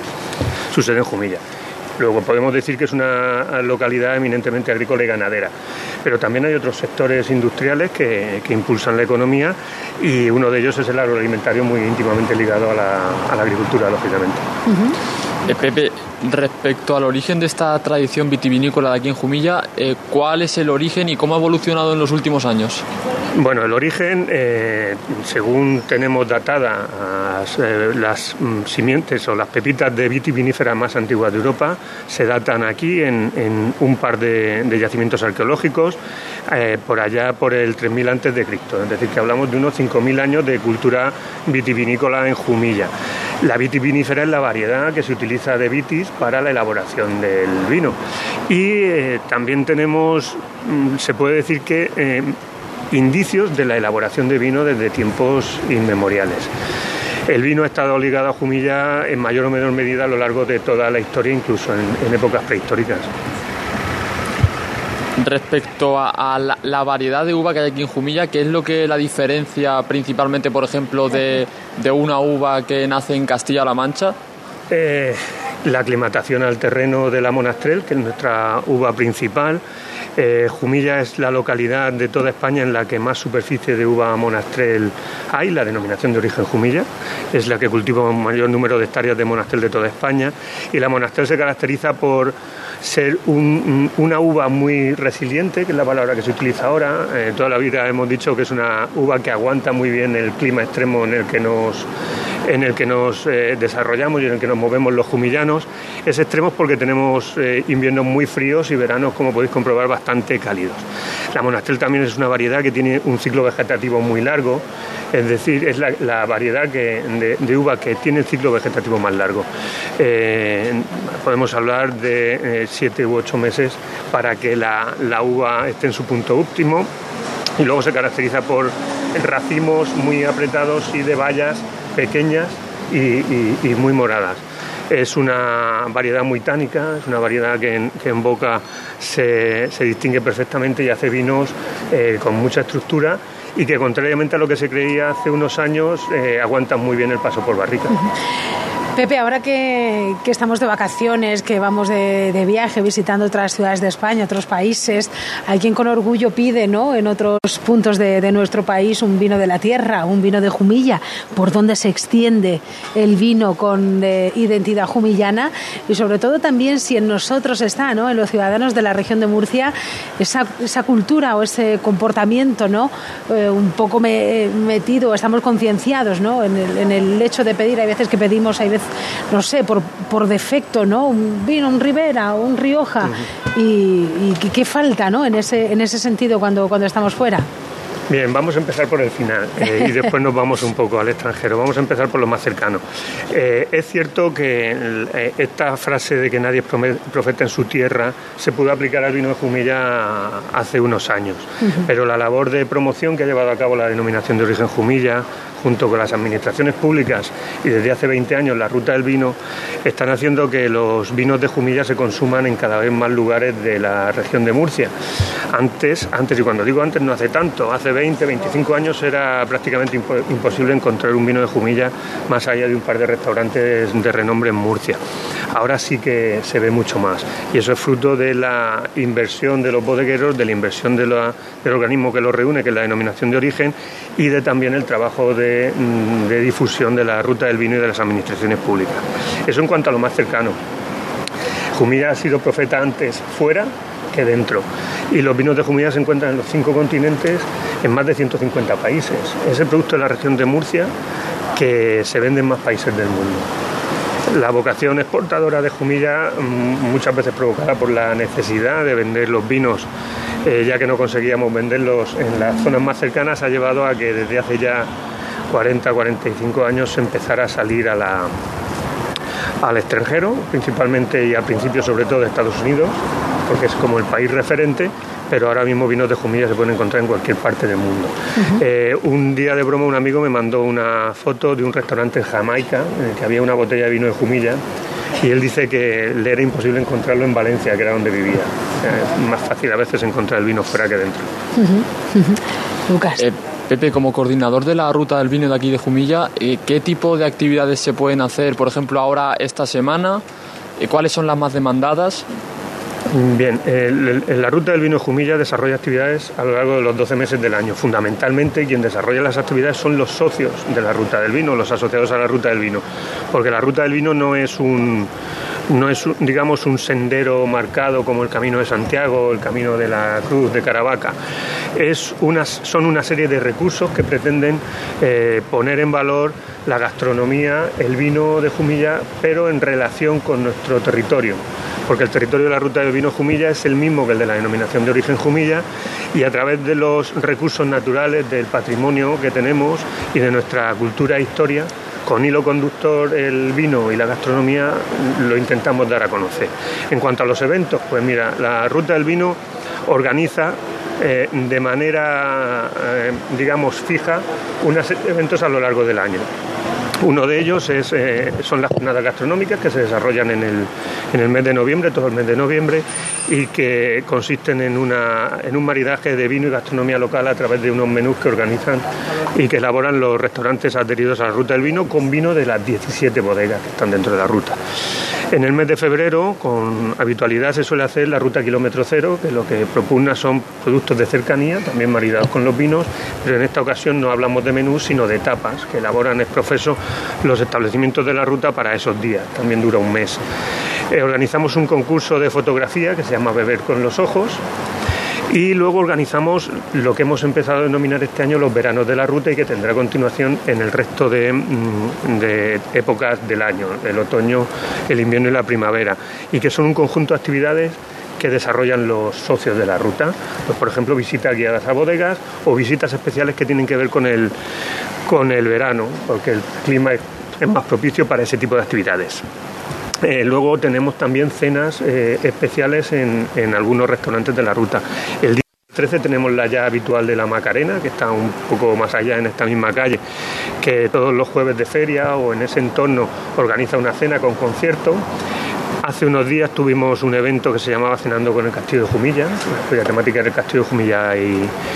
su sede en Jumilla. Luego podemos decir que es una localidad eminentemente agrícola y ganadera, pero también hay otros sectores industriales que, que impulsan la economía y uno de ellos es el agroalimentario, muy íntimamente ligado a la, a la agricultura, lógicamente. Uh-huh. Eh, Pepe, respecto al origen de esta tradición vitivinícola de aquí en Jumilla, eh, ¿cuál es el origen y cómo ha evolucionado en los últimos años? Bueno, el origen, eh, según tenemos datadas eh, las mm, simientes o las pepitas de vitiviníferas más antiguas de Europa, se datan aquí en, en un par de, de yacimientos arqueológicos, eh, por allá por el tres mil antes de Cristo, es decir, que hablamos de unos cinco mil años de cultura vitivinícola en Jumilla. La vitivinífera es la variedad que se utiliza de vitis para la elaboración del vino. Y eh, también tenemos, mm, se puede decir que eh, indicios de la elaboración de vino desde tiempos inmemoriales. El vino ha estado ligado a Jumilla en mayor o menor medida a lo largo de toda la historia, incluso en, en épocas prehistóricas. Respecto a, a la, la variedad de uva que hay aquí en Jumilla, ¿qué es lo que la diferencia principalmente, por ejemplo, de, de una uva que nace en Castilla-La Mancha? Eh, la aclimatación al terreno de la Monastrell, que es nuestra uva principal. Eh, Jumilla es la localidad de toda España en la que más superficie de uva Monastrell hay, la denominación de origen Jumilla, es la que cultiva un mayor número de hectáreas de Monastrell de toda España, y la Monastrell se caracteriza por ser un, una uva muy resiliente, que es la palabra que se utiliza ahora. Eh, toda la vida hemos dicho que es una uva que aguanta muy bien el clima extremo en el que nos en el que nos eh, desarrollamos y en el que nos movemos los jumillanos. Es extremos porque tenemos eh, inviernos muy fríos y veranos, como podéis comprobar, bastante cálidos. La Monastrell también es una variedad que tiene un ciclo vegetativo muy largo, es decir, es la, la variedad que, de, de uva que tiene el ciclo vegetativo más largo. Eh, podemos hablar de eh, siete u ocho meses para que la, la uva esté en su punto óptimo, y luego se caracteriza por racimos muy apretados y de bayas pequeñas y, y, y muy moradas. Es una variedad muy tánica, es una variedad que en, que en boca se, se distingue perfectamente y hace vinos eh, con mucha estructura y que, contrariamente a lo que se creía hace unos años, eh, aguantan muy bien el paso por barrica. Pepe, ahora que, que estamos de vacaciones, que vamos de, de viaje visitando otras ciudades de España, otros países, hay quien con orgullo pide, ¿no?, en otros puntos de, de nuestro país un vino de la tierra, un vino de Jumilla, por donde se extiende el vino con eh, identidad jumillana, y sobre todo también si en nosotros está, ¿no?, en los ciudadanos de la región de Murcia, esa, esa cultura o ese comportamiento, ¿no?, eh, un poco me, metido, estamos concienciados, ¿no?, en el, en el hecho de pedir. Hay veces que pedimos, hay veces, no sé, por, por defecto, ¿no?, un vino, un Ribera, un Rioja, uh-huh. y, y qué falta, ¿no?, en ese, en ese sentido cuando, cuando estamos fuera. Bien, vamos a empezar por el final eh, y después nos vamos un poco al extranjero. Vamos a empezar por lo más cercano. Eh, es cierto que eh, esta frase de que nadie es profeta en su tierra se pudo aplicar al vino de Jumilla hace unos años, uh-huh. pero la labor de promoción que ha llevado a cabo la denominación de origen Jumilla, junto con las administraciones públicas y desde hace veinte años la Ruta del Vino, están haciendo que los vinos de Jumilla se consuman en cada vez más lugares de la región de Murcia. Antes, antes y cuando digo antes no hace tanto, hace veinte, veinticinco años era prácticamente impo- imposible encontrar un vino de Jumilla más allá de un par de restaurantes de renombre en Murcia. Ahora sí que se ve mucho más, y eso es fruto de la inversión de los bodegueros, de la inversión de la, del organismo que los reúne, que es la denominación de origen, y de también el trabajo de, de difusión de la Ruta del Vino y de las administraciones públicas. Eso en cuanto a lo más cercano. Jumilla ha sido profeta antes fuera que dentro, y los vinos de Jumilla se encuentran en los cinco continentes, en más de ciento cincuenta países. Es el producto de la región de Murcia que se vende en más países del mundo. La vocación exportadora de Jumilla, muchas veces provocada por la necesidad de vender los vinos, eh, ya que no conseguíamos venderlos en las zonas más cercanas, ha llevado a que desde hace ya cuarenta, cuarenta y cinco años se empezara a salir a la, al extranjero, principalmente y al principio sobre todo de Estados Unidos, porque es como el país referente, pero ahora mismo vinos de Jumilla se pueden encontrar en cualquier parte del mundo. Uh-huh. Eh, un día de broma un amigo me mandó una foto de un restaurante en Jamaica, en el que había una botella de vino de Jumilla, y él dice que le era imposible encontrarlo en Valencia, que era donde vivía. Es más fácil a veces encontrar el vino fuera que dentro. Uh-huh. Uh-huh. Lucas. Eh, Pepe, como coordinador de la Ruta del Vino de aquí de Jumilla, eh, ¿qué tipo de actividades se pueden hacer, por ejemplo, ahora esta semana? Eh, ¿Cuáles son las más demandadas? Bien, el, el, la Ruta del Vino de Jumilla desarrolla actividades a lo largo de los doce meses del año. Fundamentalmente, quien desarrolla las actividades son los socios de la Ruta del Vino, los asociados a la Ruta del Vino, porque la Ruta del Vino no es un, no es, digamos, un sendero marcado como el Camino de Santiago, el Camino de la Cruz de Caravaca. Es unas, son una serie de recursos que pretenden eh, poner en valor la gastronomía, el vino de Jumilla, pero en relación con nuestro territorio, porque el territorio de la Ruta del Vino Jumilla es el mismo que el de la denominación de origen Jumilla, y a través de los recursos naturales, del patrimonio que tenemos y de nuestra cultura e historia, con hilo conductor el vino y la gastronomía, lo intentamos dar a conocer. En cuanto a los eventos, pues mira, la Ruta del Vino organiza eh, de manera, eh, digamos, fija unos eventos a lo largo del año. Uno de ellos es, eh, son las jornadas gastronómicas que se desarrollan en el, en el mes de noviembre, todo el mes de noviembre, y que consisten en, una, en un maridaje de vino y gastronomía local a través de unos menús que organizan y que elaboran los restaurantes adheridos a la Ruta del Vino con vino de las diecisiete bodegas que están dentro de la ruta. En el mes de febrero, con habitualidad, se suele hacer la Ruta Kilómetro Cero, que lo que propugna son productos de cercanía, también maridados con los vinos, pero en esta ocasión no hablamos de menús, sino de tapas, que elaboran ex profeso los establecimientos de la ruta para esos días. También dura un mes. Eh, organizamos un concurso de fotografía que se llama Beber con los Ojos, y luego organizamos lo que hemos empezado a denominar este año los veranos de la ruta, y que tendrá continuación en el resto de, de épocas del año, el otoño, el invierno y la primavera, y que son un conjunto de actividades que desarrollan los socios de la ruta. Pues, por ejemplo, visitas guiadas a bodegas o visitas especiales que tienen que ver con el, con el verano, porque el clima es, es más propicio para ese tipo de actividades. Eh, luego tenemos también cenas eh, especiales en, en algunos restaurantes de la ruta. El día trece tenemos la ya habitual de la Macarena, que está un poco más allá en esta misma calle, que todos los jueves de feria o en ese entorno organiza una cena con concierto. Hace unos días tuvimos un evento que se llamaba Cenando con el Castillo de Jumilla, cuya temática era el Castillo de Jumilla y,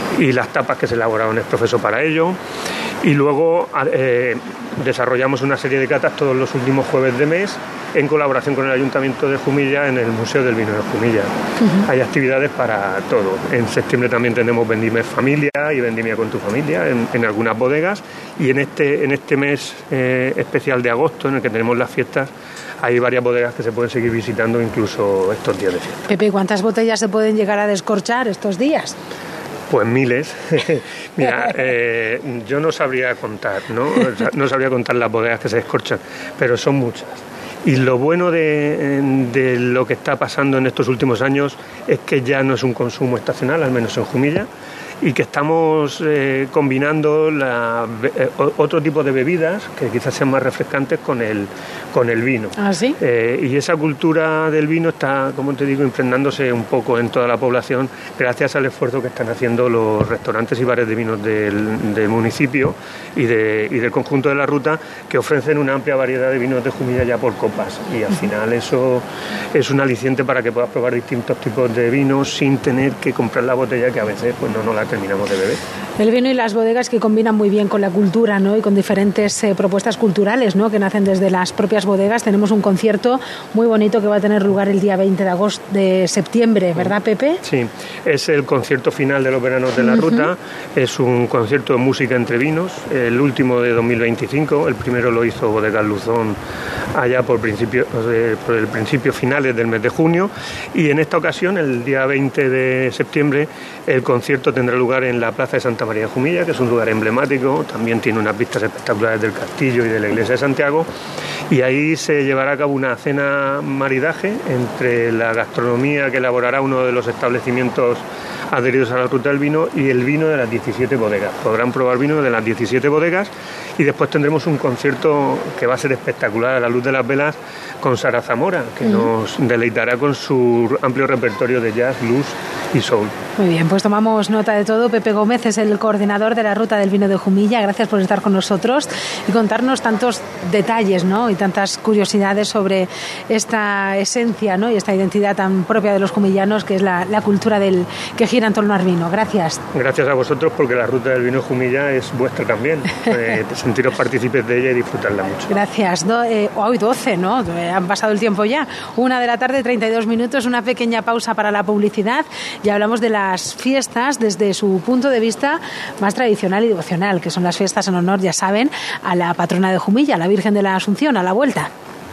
y las tapas que se elaboraron es profeso para ello. Y luego eh, desarrollamos una serie de catas todos los últimos jueves de mes en colaboración con el Ayuntamiento de Jumilla en el Museo del Vino de Jumilla. Uh-huh. Hay actividades para todo. En septiembre también tenemos Vendimia Familia y Vendimia con tu familia en, en algunas bodegas, y en este, en este mes eh, especial de agosto en el que tenemos las fiestas hay varias bodegas que se pueden seguir visitando incluso estos días de fiesta. Pepe, ¿cuántas botellas se pueden llegar a descorchar estos días? Pues miles. Mira, eh, yo no sabría contar, ¿no? No sabría contar las bodegas que se descorchan, pero son muchas. Y lo bueno de, de lo que está pasando en estos últimos años es que ya no es un consumo estacional, al menos en Jumilla, y que estamos eh, combinando la, eh, otro tipo de bebidas que quizás sean más refrescantes con el, con el vino. ¿Ah, sí? Eh, y esa cultura del vino está, como te digo, impregnándose un poco en toda la población gracias al esfuerzo que están haciendo los restaurantes y bares de vinos del, del municipio y, de, y del conjunto de la ruta, que ofrecen una amplia variedad de vinos de Jumilla ya por copas. Y al final eso es un aliciente para que puedas probar distintos tipos de vinos sin tener que comprar la botella, que a veces pues no nos la terminamos de beber. El vino y las bodegas que combinan muy bien con la cultura, ¿no? Y con diferentes eh, propuestas culturales, ¿no? Que nacen desde las propias bodegas. Tenemos un concierto muy bonito que va a tener lugar el día veinte de agosto de septiembre, ¿verdad, Pepe? Sí, es el concierto final de los veranos de la uh-huh. ruta. Es un concierto de música entre vinos, el último de dos mil veinticinco. El primero lo hizo Bodegas Luzón allá por principio, eh, por el principio finales del mes de junio, y en esta ocasión, el día veinte de septiembre, el concierto tendrá lugar en la Plaza de Santa María de Jumilla, que es un lugar emblemático. También tiene unas vistas espectaculares del castillo y de la iglesia de Santiago, y ahí se llevará a cabo una cena maridaje entre la gastronomía que elaborará uno de los establecimientos adheridos a la ruta del vino y el vino de las diecisiete bodegas. Podrán probar vino de las diecisiete bodegas, y después tendremos un concierto que va a ser espectacular a la luz de las velas con Sara Zamora, que uh-huh. nos deleitará con su amplio repertorio de jazz, blues y soul. Muy bien, pues tomamos nota de todo. Pepe Gómez es el coordinador de la Ruta del Vino de Jumilla. Gracias por estar con nosotros y contarnos tantos detalles, ¿no? Y tantas curiosidades sobre esta esencia, ¿no? Y esta identidad tan propia de los jumillanos, que es la, la cultura del que gira en torno al vino. Gracias. Gracias a vosotros, porque la Ruta del Vino de Jumilla es vuestra también. Eh, sentiros partícipes de ella y disfrutarla mucho. Gracias. Do, eh, hoy doce, ¿no? Han pasado el tiempo ya. Una de la tarde, treinta y dos minutos. Una pequeña pausa para la publicidad. Y hablamos de las fiestas desde su punto de vista más tradicional y devocional, que son las fiestas en honor, ya saben, a la patrona de Jumilla, la Virgen de la Asunción. A la vuelta.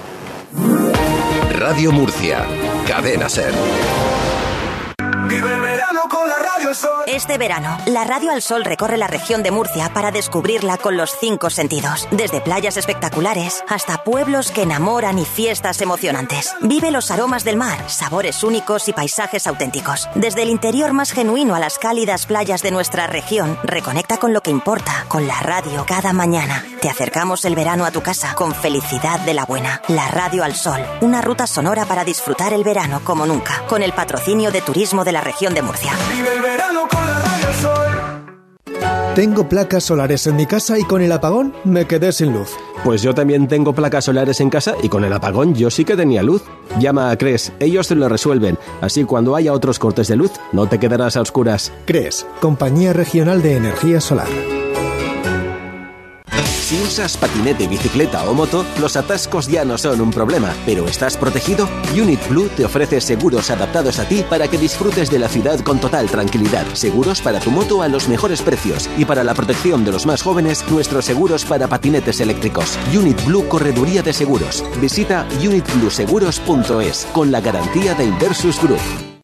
Radio Murcia, Cadena SER. Este verano, la Radio al Sol recorre la región de Murcia para descubrirla con los cinco sentidos. Desde playas espectaculares hasta pueblos que enamoran y fiestas emocionantes. Vive los aromas del mar, sabores únicos y paisajes auténticos. Desde el interior más genuino a las cálidas playas de nuestra región, reconecta con lo que importa, con la radio cada mañana. Te acercamos el verano a tu casa con felicidad de la buena. La Radio al Sol, una ruta sonora para disfrutar el verano como nunca, con el patrocinio de Turismo de la región de Murcia. Vive el verano con la Radio Sol. Tengo placas solares en mi casa y con el apagón me quedé sin luz. Pues yo también tengo placas solares en casa y con el apagón yo sí que tenía luz. Llama a CRES, ellos te lo resuelven. Así cuando haya otros cortes de luz, no te quedarás a oscuras. CRES, Compañía Regional de Energía Solar. Si usas patinete, bicicleta o moto, los atascos ya no son un problema, pero ¿estás protegido? Unit Blue te ofrece seguros adaptados a ti para que disfrutes de la ciudad con total tranquilidad. Seguros para tu moto a los mejores precios, y para la protección de los más jóvenes, nuestros seguros para patinetes eléctricos. Unit Blue Correduría de Seguros. Visita unit blue seguros punto es con la garantía de Inversus Group.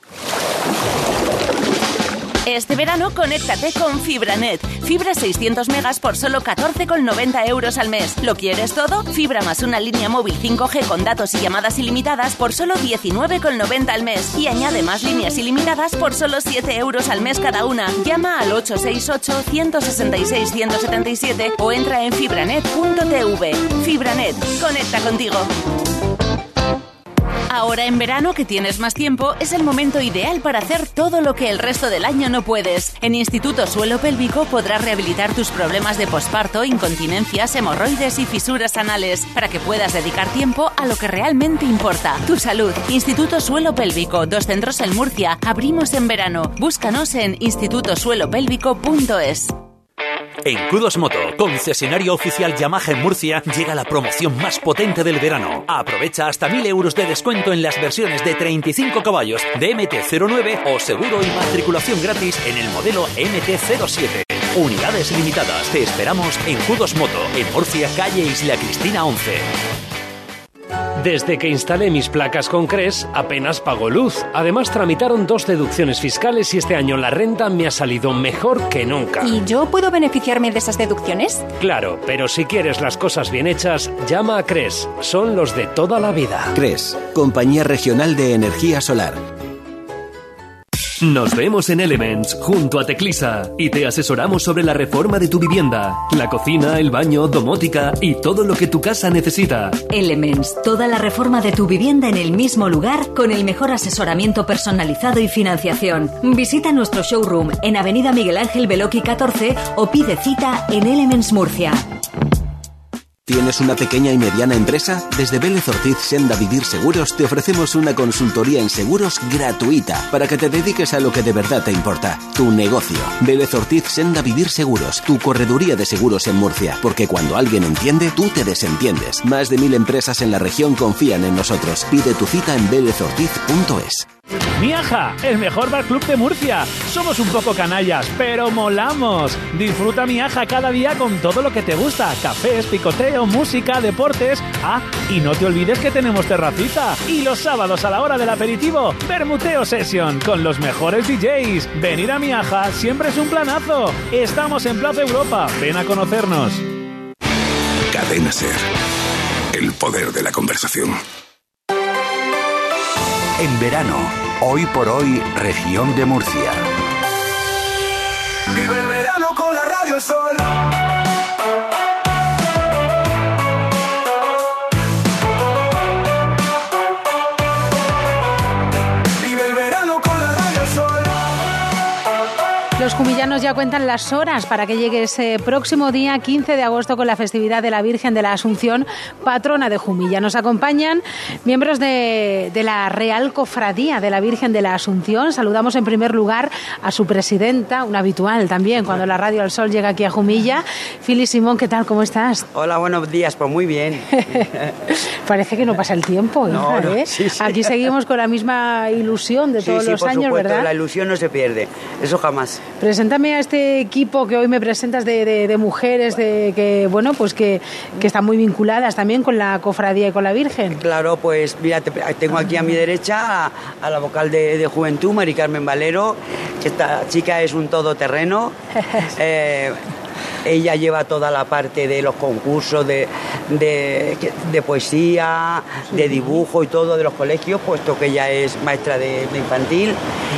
Este verano conéctate con Fibranet. Fibra seiscientos megas por solo catorce con noventa euros al mes. ¿Lo quieres todo? Fibra más una línea móvil cinco G con datos y llamadas ilimitadas por solo diecinueve con noventa al mes. Y añade más líneas ilimitadas por solo siete euros al mes cada una. Llama al ocho seis ocho, uno seis seis, uno siete siete siete o entra en fibranet punto t v. Fibranet, conecta contigo. Ahora en verano, que tienes más tiempo, es el momento ideal para hacer todo lo que el resto del año no puedes. En Instituto Suelo Pélvico podrás rehabilitar tus problemas de posparto, incontinencias, hemorroides y fisuras anales, para que puedas dedicar tiempo a lo que realmente importa, tu salud. Instituto Suelo Pélvico, dos centros en Murcia. Abrimos en verano. Búscanos en instituto suelo pélvico punto es. En Q dos Moto, concesionario oficial Yamaha en Murcia, llega la promoción más potente del verano. Aprovecha hasta mil euros de descuento en las versiones de treinta y cinco caballos de M T cero nueve o seguro y matriculación gratis en el modelo M T cero siete. Unidades limitadas. Te esperamos en Q dos Moto, en Murcia, calle Isla Cristina once. Desde que instalé mis placas con Cres, apenas pago luz. Además, tramitaron dos deducciones fiscales y este año la renta me ha salido mejor que nunca. ¿Y yo puedo beneficiarme de esas deducciones? Claro, pero si quieres las cosas bien hechas, llama a Cres. Son los de toda la vida. Cres, Compañía Regional de Energía Solar. Nos vemos en Elements, junto a Teclisa, y te asesoramos sobre la reforma de tu vivienda, la cocina, el baño, domótica y todo lo que tu casa necesita. Elements, toda la reforma de tu vivienda en el mismo lugar, con el mejor asesoramiento personalizado y financiación. Visita nuestro showroom en Avenida Miguel Ángel Beloki catorce o pide cita en Elements Murcia. ¿Tienes una pequeña y mediana empresa? Desde Vélez Ortiz Senda Vivir Seguros te ofrecemos una consultoría en seguros gratuita para que te dediques a lo que de verdad te importa, tu negocio. Vélez Ortiz Senda Vivir Seguros, tu correduría de seguros en Murcia, porque cuando alguien entiende, tú te desentiendes. Más de mil empresas en la región confían en nosotros. Pide tu cita en vélez ortiz punto es. Miaja, el mejor bar club de Murcia. Somos un poco canallas, pero molamos. Disfruta Miaja cada día con todo lo que te gusta. Cafés, picoteo, música, deportes. Ah, y no te olvides que tenemos terracita. Y los sábados a la hora del aperitivo, Bermuteo Session con los mejores D Js. Venir a Miaja siempre es un planazo. Estamos en Plaza Europa. Ven a conocernos. Cadena Ser. El poder de la conversación. En verano, hoy por hoy, región de Murcia. Vive el verano con la Radio El Sol. Vive el verano con la Radio El Sol. Los jumillanos ya cuentan las horas para que llegue ese próximo día quince de agosto con la festividad de la Virgen de la Asunción, patrona de Jumilla. Nos acompañan miembros de, de la Real Cofradía de la Virgen de la Asunción. Saludamos en primer lugar a su presidenta, una habitual también cuando la Radio El Sol llega aquí a Jumilla. Fili Simón, ¿qué tal? ¿Cómo estás? Hola, buenos días, pues muy bien. Parece que no pasa el tiempo, no, hija, no, ¿eh? sí, sí. Aquí seguimos con la misma ilusión de sí, todos sí, los por años, supuesto, ¿verdad? La ilusión no se pierde, eso jamás. Preséntame a este equipo que hoy me presentas de, de, de mujeres de que bueno pues que, que están muy vinculadas también con la cofradía y con la Virgen. Claro, pues mira, te, tengo aquí a mi derecha a, a la vocal de, de Juventud, Mari Carmen Valero, que esta chica es un todoterreno. eh, Ella lleva toda la parte de los concursos de, de, de poesía, de dibujo y todo de los colegios, puesto que ella es maestra de, de infantil.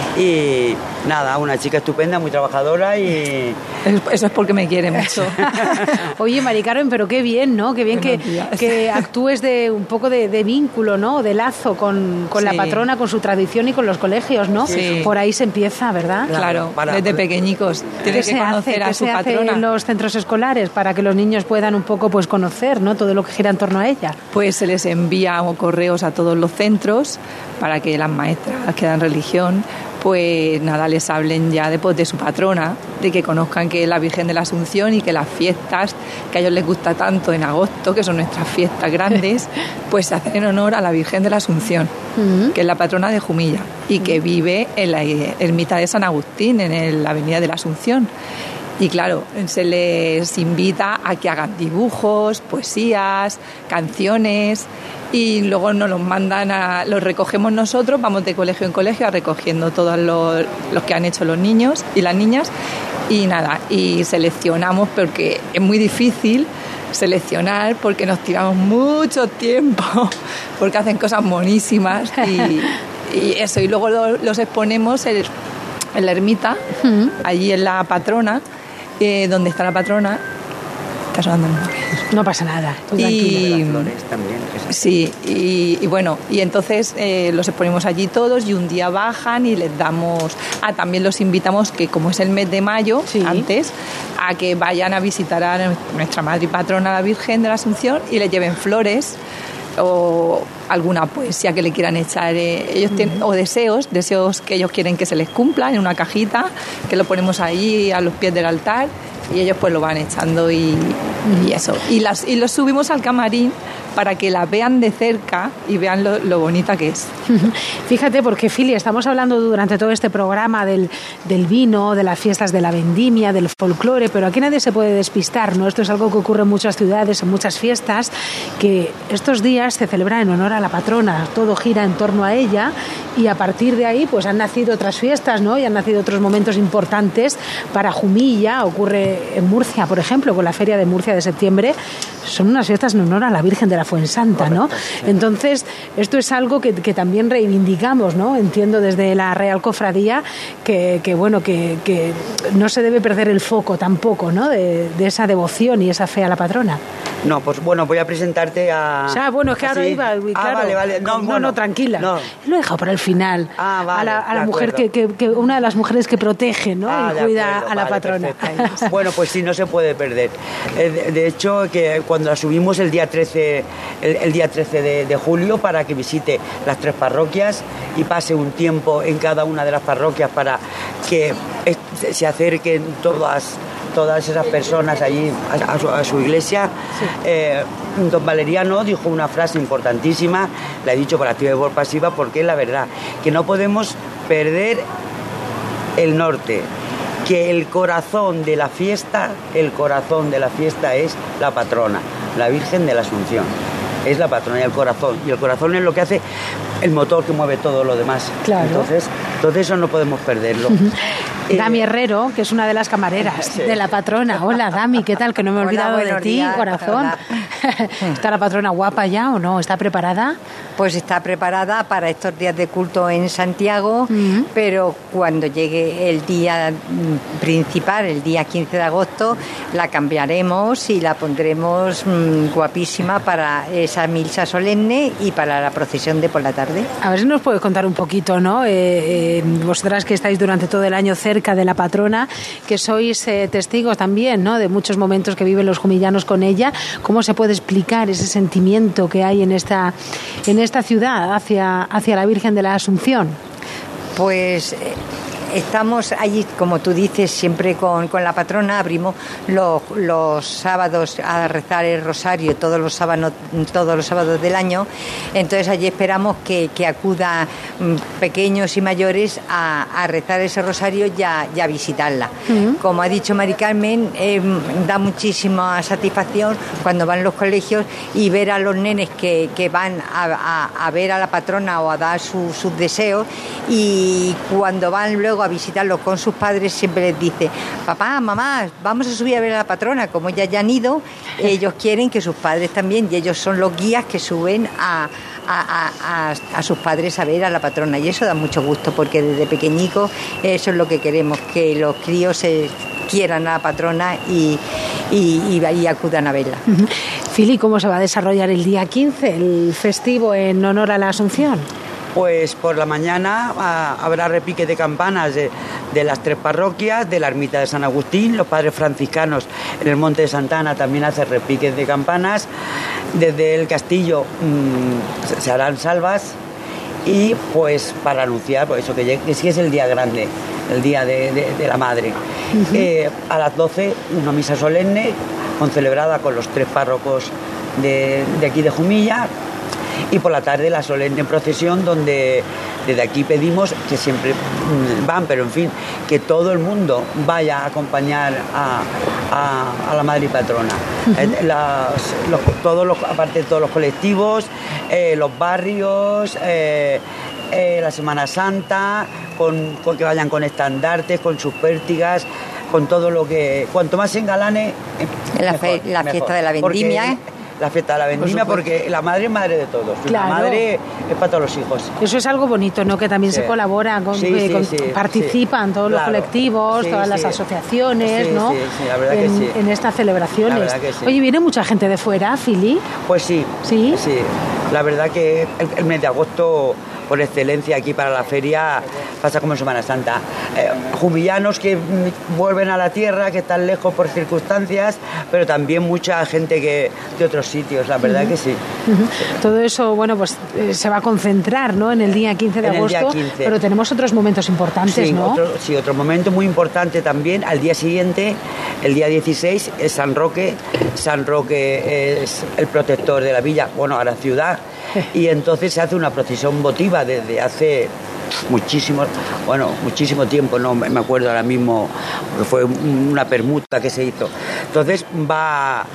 Y nada, una chica estupenda, muy trabajadora y... Eso es porque me quiere mucho. Oye, Mari Carmen, pero qué bien, ¿no? Qué bien que, que actúes de un poco de, de vínculo, ¿no? De lazo con, con sí. la patrona, con su tradición y con los colegios, ¿no? Sí. Por ahí se empieza, ¿verdad? Claro, para, desde pequeñicos. Tienes que conocer hace, a su se patrona. Hace en los centros escolares para que los niños puedan un poco pues conocer, ¿no? Todo lo que gira en torno a ella. Pues se les envía correos a todos los centros para que las maestras que dan religión pues nada, les hablen ya después de su patrona, de que conozcan que es la Virgen de la Asunción y que las fiestas que a ellos les gusta tanto en agosto, que son nuestras fiestas grandes, pues se hacen en honor a la Virgen de la Asunción, uh-huh. que es la patrona de Jumilla y que vive en la ermita de San Agustín, en la avenida de la Asunción. Y claro, se les invita a que hagan dibujos, poesías, canciones y luego nos los mandan, a, los recogemos nosotros, vamos de colegio en colegio recogiendo todos los, los que han hecho los niños y las niñas y nada, y seleccionamos porque es muy difícil seleccionar porque nos tiramos mucho tiempo porque hacen cosas monísimas y, y eso, y luego los, los exponemos en, en la ermita, uh-huh. allí en la patrona, eh, donde está la patrona, Está sonando el móvil. No pasa nada. Y las flores también. Sí, y, y bueno, y entonces eh, los exponemos allí todos y un día bajan y les damos... Ah, también los invitamos, que como es el mes de mayo, sí. antes, a que vayan a visitar a nuestra madre y patrona, la Virgen de la Asunción, y le lleven flores o alguna poesía que le quieran echar eh, ellos uh-huh. tienen, o deseos, deseos que ellos quieren que se les cumplan en una cajita, que lo ponemos ahí a los pies del altar y ellos pues lo van echando y, y eso. Y, las, y los subimos al camarín para que la vean de cerca y vean lo, lo bonita que es. Fíjate, porque Fili, estamos hablando durante todo este programa del, del vino, de las fiestas de la vendimia, del folclore, pero aquí nadie se puede despistar, ¿no? Esto es algo que ocurre en muchas ciudades, en muchas fiestas, que estos días se celebran en honor a la patrona, todo gira en torno a ella y a partir de ahí pues han nacido otras fiestas, ¿no? Y han nacido otros momentos importantes para Jumilla. Ocurre en Murcia, por ejemplo, con la Feria de Murcia de septiembre. Son unas fiestas en honor a la Virgen de la Fuensanta, ¿no? Entonces, esto es algo que, que también reivindicamos, ¿no? Entiendo desde la Real Cofradía que, que bueno, que, que no se debe perder el foco tampoco, ¿no? De, de esa devoción y esa fe a la patrona. No, pues bueno, voy a presentarte a... O sea, bueno, es que ahora iba, claro. Ah, vale, vale. No, no, bueno, no, tranquila. No. Lo he dejado para el final. Ah, vale. A la, a la de mujer que, que, que... Una de las mujeres que protege, ¿no? Ah, y cuida acuerdo, a la vale, patrona. Bueno, pues sí, no se puede perder. De, de hecho, que cuando la subimos el día trece, el, el día trece de, de julio para que visite las tres parroquias y pase un tiempo en cada una de las parroquias para que se acerquen todas... todas esas personas allí a, a, su, a su iglesia. Sí. Eh, don Valeriano dijo una frase importantísima, la he dicho por activa y por pasiva, porque es la verdad, que no podemos perder el norte, que el corazón de la fiesta, el corazón de la fiesta es la patrona, la Virgen de la Asunción. Es la patrona y el corazón. Y el corazón es lo que hace el motor que mueve todo lo demás. Claro. Entonces, entonces eso no podemos perderlo. Eh, Dami Herrero, que es una de las camareras sí. de la patrona. Hola, Dami, ¿qué tal? Que no me he Hola, olvidado de ti, días, corazón. ¿Está la patrona guapa ya o no? ¿Está preparada? Pues está preparada para estos días de culto en Santiago, uh-huh. pero cuando llegue el día principal, el día quince de agosto, la cambiaremos y la pondremos mmm, guapísima para esa misa solemne y para la procesión de por la tarde. A ver si nos puedes contar un poquito, ¿no? Eh, eh, vosotras que estáis durante todo el año cerca de la patrona, que sois eh, testigos también, ¿no? De muchos momentos que viven los jumillanos con ella. ¿Cómo se puede explicar ese sentimiento que hay en esta, en esta ciudad hacia, hacia la Virgen de la Asunción? Pues... Eh, Estamos allí, como tú dices, siempre con, con la patrona. Abrimos los, los sábados a rezar el rosario, todos los sábados, todos los sábados del año. Entonces allí esperamos que, que acudan pequeños y mayores a, a rezar ese rosario y a, y a visitarla. Uh-huh. Como ha dicho Mari Carmen, eh, da muchísima satisfacción cuando van los colegios y ver a los nenes que, que van a, a, a ver a la patrona o a dar su, sus deseos, y cuando van luego a visitarlos con sus padres siempre les dice: papá, mamá, vamos a subir a ver a la patrona. Como ya ya han ido, ellos quieren que sus padres también, y ellos son los guías que suben a, a, a, a, a sus padres a ver a la patrona, y eso da mucho gusto, porque desde pequeñicos eso es lo que queremos, que los críos se quieran a la patrona y, y, y, y acudan a verla. Uh-huh. Fili, ¿cómo se va a desarrollar el día quince, el festivo en honor a la Asunción? Pues por la mañana ah, habrá repique de campanas de, de las tres parroquias, de la ermita de San Agustín. Los padres franciscanos en el Monte de Santa Ana también hacen repiques de campanas. Desde el castillo mmm, se, se harán salvas, y pues para anunciar pues eso, que, llegue, que sí es el día grande, el día de, de, de la madre. Uh-huh. Eh, a las doce una misa solemne concelebrada con los tres párrocos de, de aquí de Jumilla. Y por la tarde la solemne procesión, donde desde aquí pedimos, que siempre van, pero en fin, que todo el mundo vaya a acompañar a, a, a la madre y patrona. Uh-huh. Las, los, todos los, aparte de todos los colectivos, eh, los barrios, eh, eh, la Semana Santa, con, con que vayan con estandartes, con sus pértigas, con todo lo que... Cuanto más se engalane... La, fe, la fiesta de la vendimia, porque, la fiesta de la vendimia, porque la madre es madre de todos. Claro. La madre es para todos los hijos. Eso es algo bonito, ¿no? Que también Sí. se colabora, con, Sí, eh, sí, con- sí, participan sí. todos los Claro. colectivos, Sí, todas sí. las asociaciones, Sí, ¿no? sí, sí, la verdad en, que sí. en estas celebraciones. La verdad que sí. Oye, ¿viene mucha gente de fuera, Fili? Pues sí. ¿Sí? Sí. La verdad que el, el mes de agosto, por excelencia, aquí para la feria, pasa como en Semana Santa. Eh, jumillanos que mm, vuelven a la tierra, que están lejos por circunstancias, pero también mucha gente que de otros sitios, la verdad Ujú. que sí. Ujú. Todo eso, bueno, pues eh, se va a concentrar, ¿no? En el día quince de En el día agosto, quince. pero tenemos otros momentos importantes, Sí, ¿no? otro, sí, otro momento muy importante también, al día siguiente, el día dieciséis, es San Roque. San Roque es el protector de la villa, bueno, a la ciudad, y entonces se hace una procesión votiva desde hace muchísimo, bueno, muchísimo tiempo, no me acuerdo ahora mismo, porque fue una permuta que se hizo. Entonces va,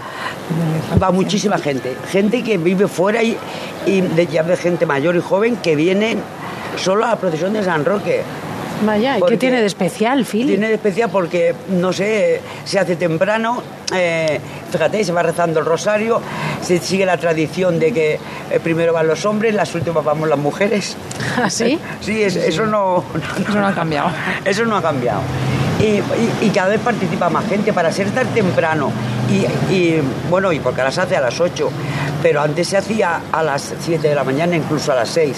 va muchísima gente, gente que vive fuera y, y de, ya de gente mayor y joven que vienen solo a la procesión de San Roque. Vaya, ¿y Porque qué tiene de especial, Fili? Tiene de especial porque, no sé, se hace temprano, eh, fíjate, se va rezando el rosario, se sigue la tradición de que eh, primero van los hombres, las últimas vamos las mujeres. ¿Ah, sí? Sí, es- eso no, Eso no ha cambiado. Eso no ha cambiado. Y, y- y cada vez participa más gente para ser tan temprano. Y, y, bueno, y porque las hace a las ocho, pero antes se hacía a las siete de la mañana, incluso a las seis.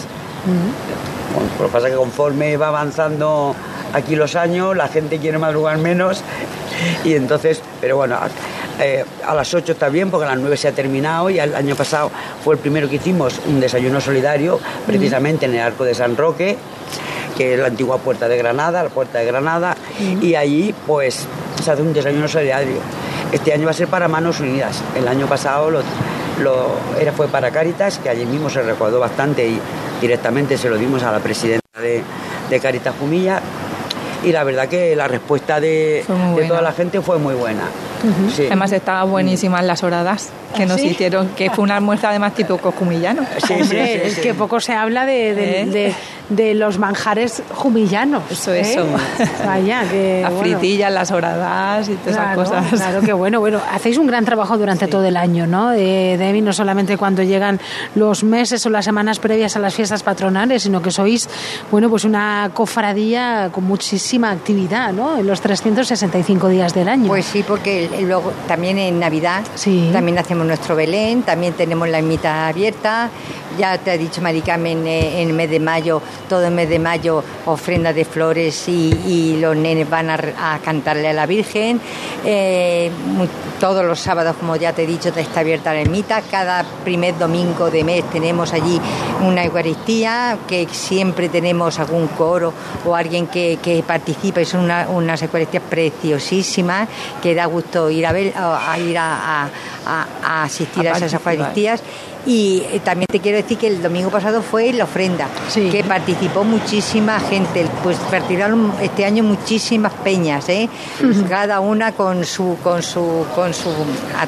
Bueno, lo que pasa es que conforme va avanzando aquí los años, la gente quiere madrugar menos y entonces, pero bueno, a, eh, a las ocho está bien porque a las nueve se ha terminado y el año pasado fue el primero que hicimos un desayuno solidario precisamente en el Arco de San Roque, que es la antigua Puerta de Granada, la Puerta de Granada, y allí pues se hace un desayuno solidario. Este año va a ser para Manos Unidas, el año pasado lo, lo era, fue para Cáritas, que allí mismo se recaudó bastante y directamente se lo dimos a la presidenta de, de Cáritas Jumilla, y la verdad que la respuesta de, Fue muy de buena. toda la gente fue muy buena. Sí. Además estaban buenísimas las horadas que ¿Ah, nos sí? hicieron, que fue un almuerzo además tipo coscumillano. Hombre, es que poco se habla de, de, ¿Eh? de- de los manjares jumillanos. Eso, ¿eh? eso. Vaya, que Las bueno. fritillas, las horadas y todas Claro, esas cosas. claro que bueno, bueno, hacéis un gran trabajo durante todo el año, ¿no? Eh, Debbie, no solamente cuando llegan los meses o las semanas previas a las fiestas patronales, sino que sois, bueno, pues una cofradía con muchísima actividad, ¿no? En los trescientos sesenta y cinco días del año. Pues sí, porque luego también en Navidad también hacemos nuestro Belén, también tenemos la ermita abierta. Ya te ha dicho Mari Carmen, eh, en el mes de mayo, todo el mes de mayo, ofrenda de flores y, y los nenes van a, re- a cantarle a la Virgen. Eh, mu- todos los sábados, como ya te he dicho, está abierta la ermita. Cada primer domingo de mes tenemos allí una Eucaristía, que siempre tenemos algún coro o alguien que, que participa, y son una- unas Eucaristías preciosísimas, que da gusto ir a ver, a, a ir a, a- a- a asistir A a, esas participar. Eucaristías. Y eh, también te quiero decir que el domingo pasado fue la ofrenda, que participó muchísima gente, pues participaron este año muchísimas peñas, ¿eh? Cada una con su con su con su ah,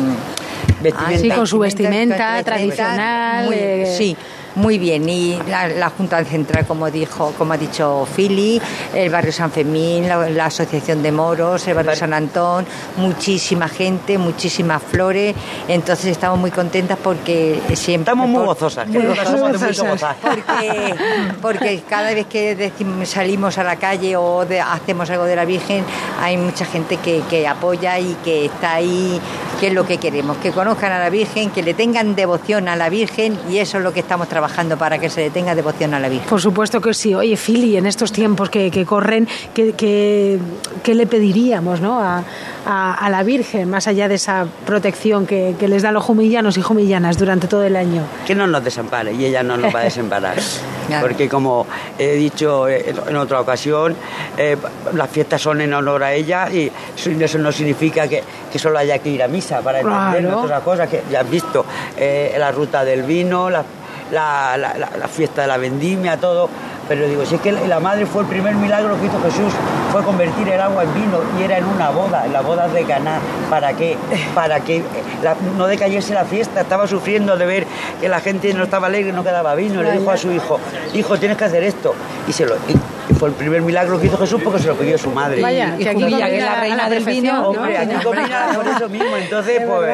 mm, Vestimenta. Sí, con su vestimenta tradicional, muy- eh. sí. Muy bien, y la, la Junta Central, como dijo, como ha dicho Fili, el barrio San Fermín, la, la Asociación de Moros, el barrio San Antón, muchísima gente, muchísimas flores, entonces estamos muy contentas porque siempre... Estamos muy por- gozosas, que muy nosotras somos de mucho gozosas, gozar. porque, porque cada vez que decimos- salimos a la calle o de- hacemos algo de la Virgen, hay mucha gente que, que apoya y que está ahí, que es lo que queremos, que conozcan a la Virgen, que le tengan devoción a la Virgen, y eso es lo que estamos trabajando para que se le tenga devoción a la Virgen. Por supuesto que sí. Oye, Fili, en estos tiempos que, que corren, ¿qué, qué, qué le pediríamos, ¿no? a, a, a la Virgen, más allá de esa protección que, que les da a los jumillanos y jumillanas durante todo el año? Que no nos desampare, y ella no nos va a desamparar. Porque como he dicho en otra ocasión, eh, las fiestas son en honor a ella, y eso no significa que, que solo haya que ir a misa para entender Claro. otras cosas que ya has visto, eh, la ruta del vino, la, la, la, la- la fiesta de la vendimia, todo. Pero digo, si es que la madre fue el primer milagro que hizo Jesús, fue convertir el agua en vino, y era en una boda, en la boda de Caná. ¿Para qué? Para que la- no decayese la fiesta. Estaba sufriendo de ver que la gente no estaba alegre, no quedaba vino. Le dijo a su hijo, hijo, tienes que hacer esto. Y se lo y fue el primer milagro que hizo Jesús porque se lo pidió su madre. Vaya, y, que aquí Jumilla, combina que es la a reina la del perfección, vino. ¿no? Hombre, aquí combina por eso mismo. Entonces, Es pues, verdad.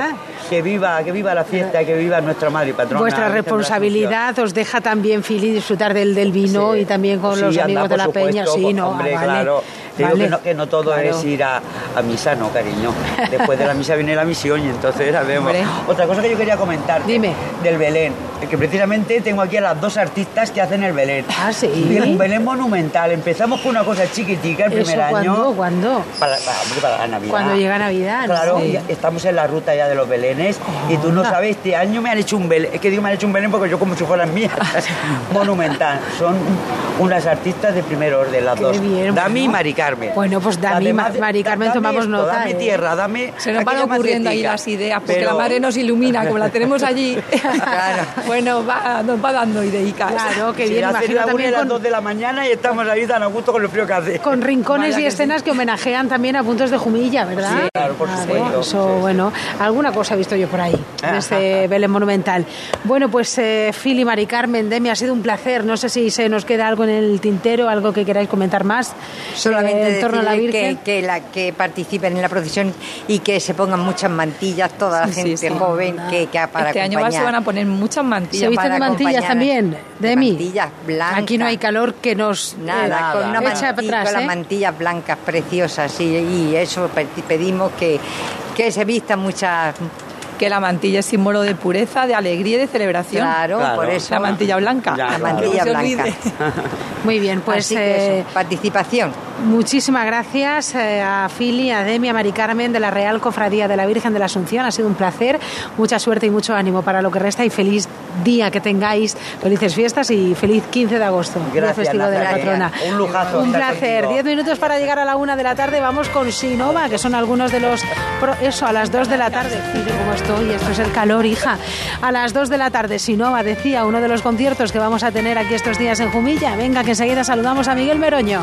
Que viva, que viva la fiesta, que viva nuestra madre y patrona. Vuestra responsabilidad os deja también, Fili, disfrutar del, del vino sí. y también con sí, los amigos anda, de la supuesto, peña. Sí, no, hombre, ah, vale. claro. Digo Vale. que, no, que no todo Claro. es ir a, a misa, no, cariño. Después de la misa viene la misión y entonces la vemos. Hombre. Otra cosa que yo quería comentar. Dime. Del Belén. Que precisamente tengo aquí a las dos artistas que hacen el Belén. Ah, sí. Un Belén monumental. Empezamos con una cosa chiquitica el primer ¿Eso año. cuándo? ¿Cuándo? Para, para, hombre, para la Navidad. Cuando llega Navidad. Claro, sí. ya estamos en la ruta ya de los Belenes. Oh, y tú no sabes, este año me han hecho un Belén. Es que digo, me han hecho un Belén porque yo como si fueran mías. Monumental. Son unas artistas de primer orden, las Qué dos. bien, Dami bueno. y Mari Carmen. Bueno, pues Dami, Además, Mari Carmen, dame tomamos esto, nota. Dame ¿eh? tierra, dame. Se nos van aquella ocurriendo ahí macetica. las ideas, porque Pero- la madre nos ilumina, como la tenemos allí. Claro. Bueno, va, nos va dando ideicas. Claro, que Si bien, la hacen imagino la una y también las con, dos de la mañana y estamos ahí tan a gusto con el frío que hace. con rincones Mala y que escenas sí. que homenajean también a puntos de Jumilla, ¿verdad? Sí, claro, por supuesto. Eso, Sí, sí. bueno, alguna cosa he visto yo por ahí, de Ajá. este Belén monumental. Bueno, pues eh, Fili, Mari Carmen, Demi, ha sido un placer. No sé si se nos queda algo en el tintero, algo que queráis comentar más. Solamente eh, en torno a la decirle Virgen. que, que, la, que participen en la procesión y que se pongan muchas mantillas, toda la Sí, sí, gente sí. joven que, que para Este año va- acompañar. se van a poner muchas ¿Se mantillas. visten de para mantillas acompañar también, de Demi? mantillas blancas. Aquí no hay calor que nos Nada, eh, con una echa mantilla, para atrás, con las ¿eh? mantillas blancas preciosas y, y eso pe- pedimos que, que se vistan muchas. Que la mantilla es símbolo de pureza, de alegría y de celebración. Claro, Claro. por eso. La mantilla blanca. Ya, La claro. mantilla No se blanca. olvide. Muy bien, pues Así que eh, eso, participación. muchísimas gracias eh, a Fili, a Demi, a Mari Carmen de la Real Cofradía de la Virgen de la Asunción. Ha sido un placer, mucha suerte y mucho ánimo para lo que resta y feliz día que tengáis, felices fiestas y feliz quince de agosto, día Gracias, festivo de la Natalia. patrona. Un lujazo Un estar placer. contigo. Diez minutos para llegar a la una de la tarde. Vamos con Sinova, que son algunos de los... pro- Eso, a las dos de la tarde. Fili, ¿cómo estoy? Esto es el calor, hija. A las dos de la tarde, Sinova, decía, uno de los conciertos que vamos a tener aquí estos días en Jumilla. Venga, que enseguida saludamos a Miguel Meroño.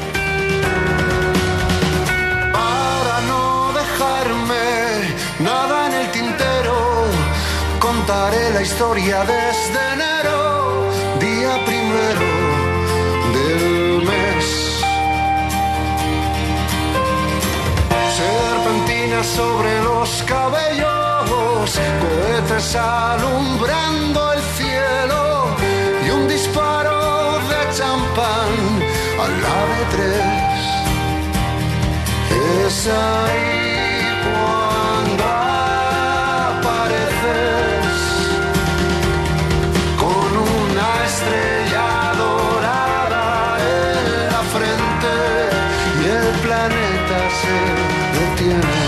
Para no dejarme nada en el tintero, contaré la historia desde enero, día primero del mes. Serpentinas sobre los cabellos, cohetes alumbrando el cielo y un disparo de champán al la de tres. Es ahí cuando apareces con una estrella dorada en la frente y el planeta se detiene.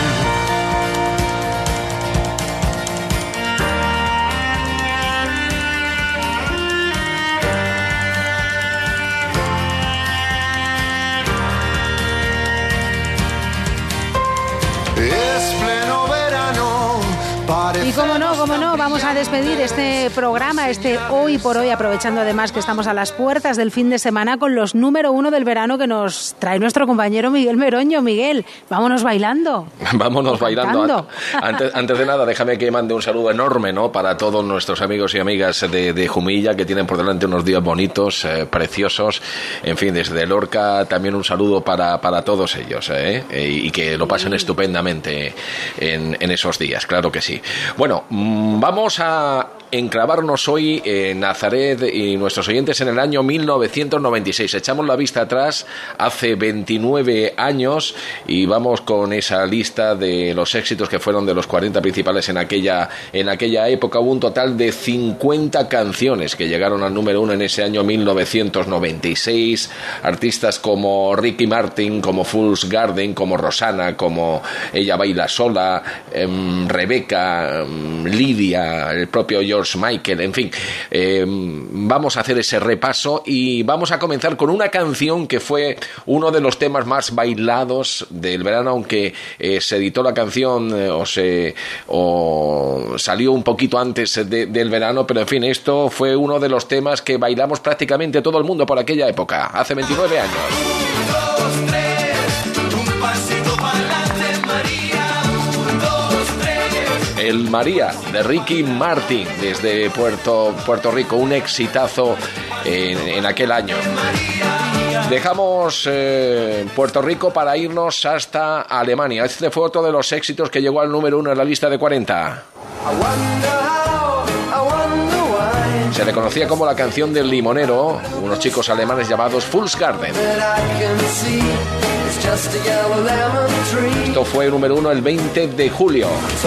Es pleno verano. Y como no, como no, vamos a despedir este programa, este Hoy por Hoy, aprovechando además que estamos a las puertas del fin de semana con los número uno del verano que nos trae nuestro compañero Miguel Meroño. Miguel, vámonos bailando. Vámonos bailando. Cantando. Antes, antes de nada, déjame que mande un saludo enorme, ¿no?, para todos nuestros amigos y amigas de, de Jumilla, que tienen por delante unos días bonitos, eh, preciosos. En fin, desde Lorca también un saludo para, para todos ellos, ¿eh? Eh, y que lo pasen estupendamente en, en esos días, claro que sí. Bueno, mmm, vamos a enclavarnos hoy en Nazaret y nuestros oyentes en el año mil novecientos noventa y seis. Echamos la vista atrás hace veintinueve años y vamos con esa lista de los éxitos que fueron de los cuarenta principales en aquella, en aquella época. Hubo un total de cincuenta canciones que llegaron al número uno en ese año mil novecientos noventa y seis. Artistas como Ricky Martin, como Fool's Garden, como Rosana, como Ella Baila Sola, eh, Rebeca, eh, Lidia, el propio George Michael, en fin, eh, vamos a hacer ese repaso y vamos a comenzar con una canción que fue uno de los temas más bailados del verano, aunque eh, se editó la canción eh, o se o salió un poquito antes de, del verano, pero en fin, esto fue uno de los temas que bailamos prácticamente todo el mundo por aquella época, hace veintinueve años. Un, dos, tres, un pasito para adelante, María. Un, dos, tres. El María de Ricky Martin desde Puerto, Puerto Rico, un exitazo en, en aquel año. Dejamos eh, Puerto Rico para irnos hasta Alemania. Este fue otro de los éxitos que llegó al número uno en la lista de cuarenta. Se le conocía como la canción del limonero, unos chicos alemanes llamados Fool's Garden. Esto fue número uno el veinte de julio.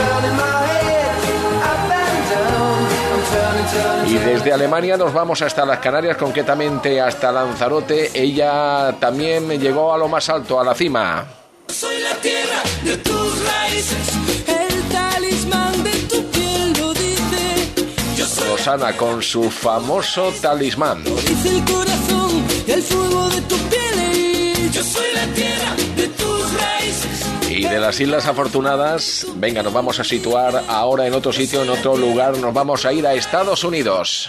Y desde Alemania nos vamos hasta las Canarias, concretamente hasta Lanzarote. Ella también llegó a lo más alto, a la cima. Soy la tierra de tus raíces, el talismán de tu piel lo dice. Yo soy Rosana con su famoso talismán. lo dice el corazón y el fuego de tu piel. Yo soy la tierra de tus raíces. Y de las Islas Afortunadas, venga, nos vamos a situar ahora en otro sitio, en otro lugar. Nos vamos a ir a Estados Unidos.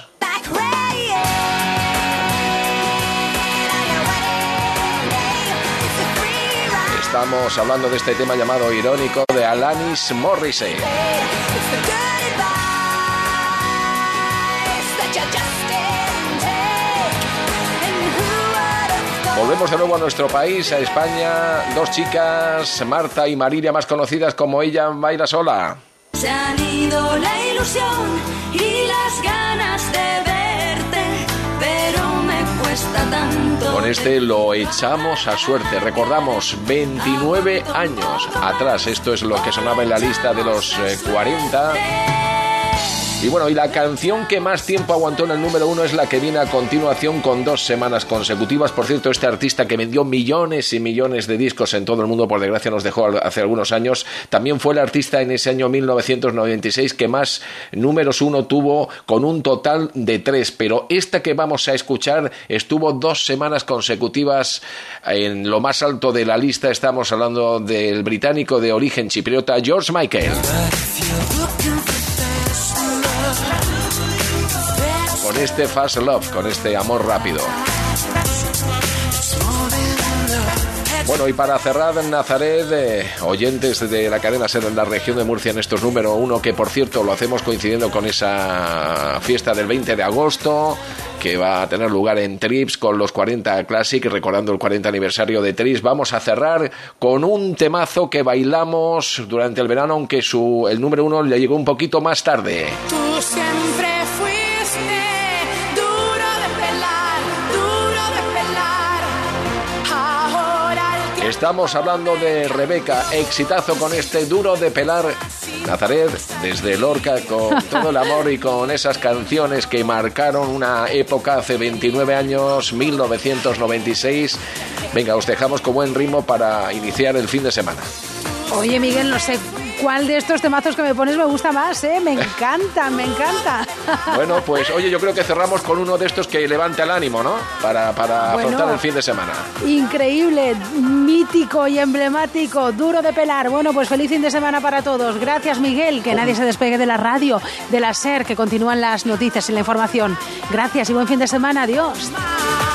Estamos hablando de este tema llamado Irónico de Alanis Morissette. Volvemos de nuevo a nuestro país, a España. Dos chicas, Marta y Marilia, más conocidas como Ella Baila Sola. Se han ido la ilusión y las ganas de verte, pero me cuesta tanto. Con este Lo echamos a suerte. Recordamos, veintinueve años atrás. Esto es lo que sonaba en la lista de los eh, cuarenta. Y bueno, y la canción que más tiempo aguantó en el número uno es la que viene a continuación con dos semanas consecutivas. Por cierto, este artista que vendió millones y millones de discos en todo el mundo, por desgracia nos dejó hace algunos años, también fue el artista en ese año mil novecientos noventa y seis que más números uno tuvo, con un total de tres. Pero esta que vamos a escuchar estuvo dos semanas consecutivas en lo más alto de la lista. Estamos hablando del británico de origen chipriota George Michael. Con este Fast Love, con este amor rápido. Bueno, y para cerrar, Nazaret, eh, oyentes de la cadena SER en la región de Murcia en estos número uno, que por cierto lo hacemos coincidiendo con esa fiesta del veinte de agosto, que va a tener lugar en Trips con los cuarenta Classic, recordando el cuarenta aniversario de Trips. Vamos a cerrar con un temazo que bailamos durante el verano, aunque su, el número uno le llegó un poquito más tarde. Tú siempre fuiste duro de pelar, duro de pelar. Ahora el que Estamos hablando de Rebeca, exitazo con este Duro de pelar. Nazaret, desde Lorca, con todo el amor y con esas canciones que marcaron una época hace veintinueve años, mil novecientos noventa y seis. Venga, os dejamos con buen ritmo para iniciar el fin de semana. Oye, Miguel, no sé cuál de estos temazos que me pones me gusta más, ¿eh? Me encanta, me encanta. Bueno, pues oye, yo creo que cerramos con uno de estos que levante el ánimo, ¿no? Para, para Bueno, afrontar el fin de semana. Increíble, mítico y emblemático, Duro de pelar. Bueno, pues feliz fin de semana para todos. Gracias, Miguel, que nadie se despegue de la radio, de la SER, que continúan las noticias y la información. Gracias y buen fin de semana. Adiós.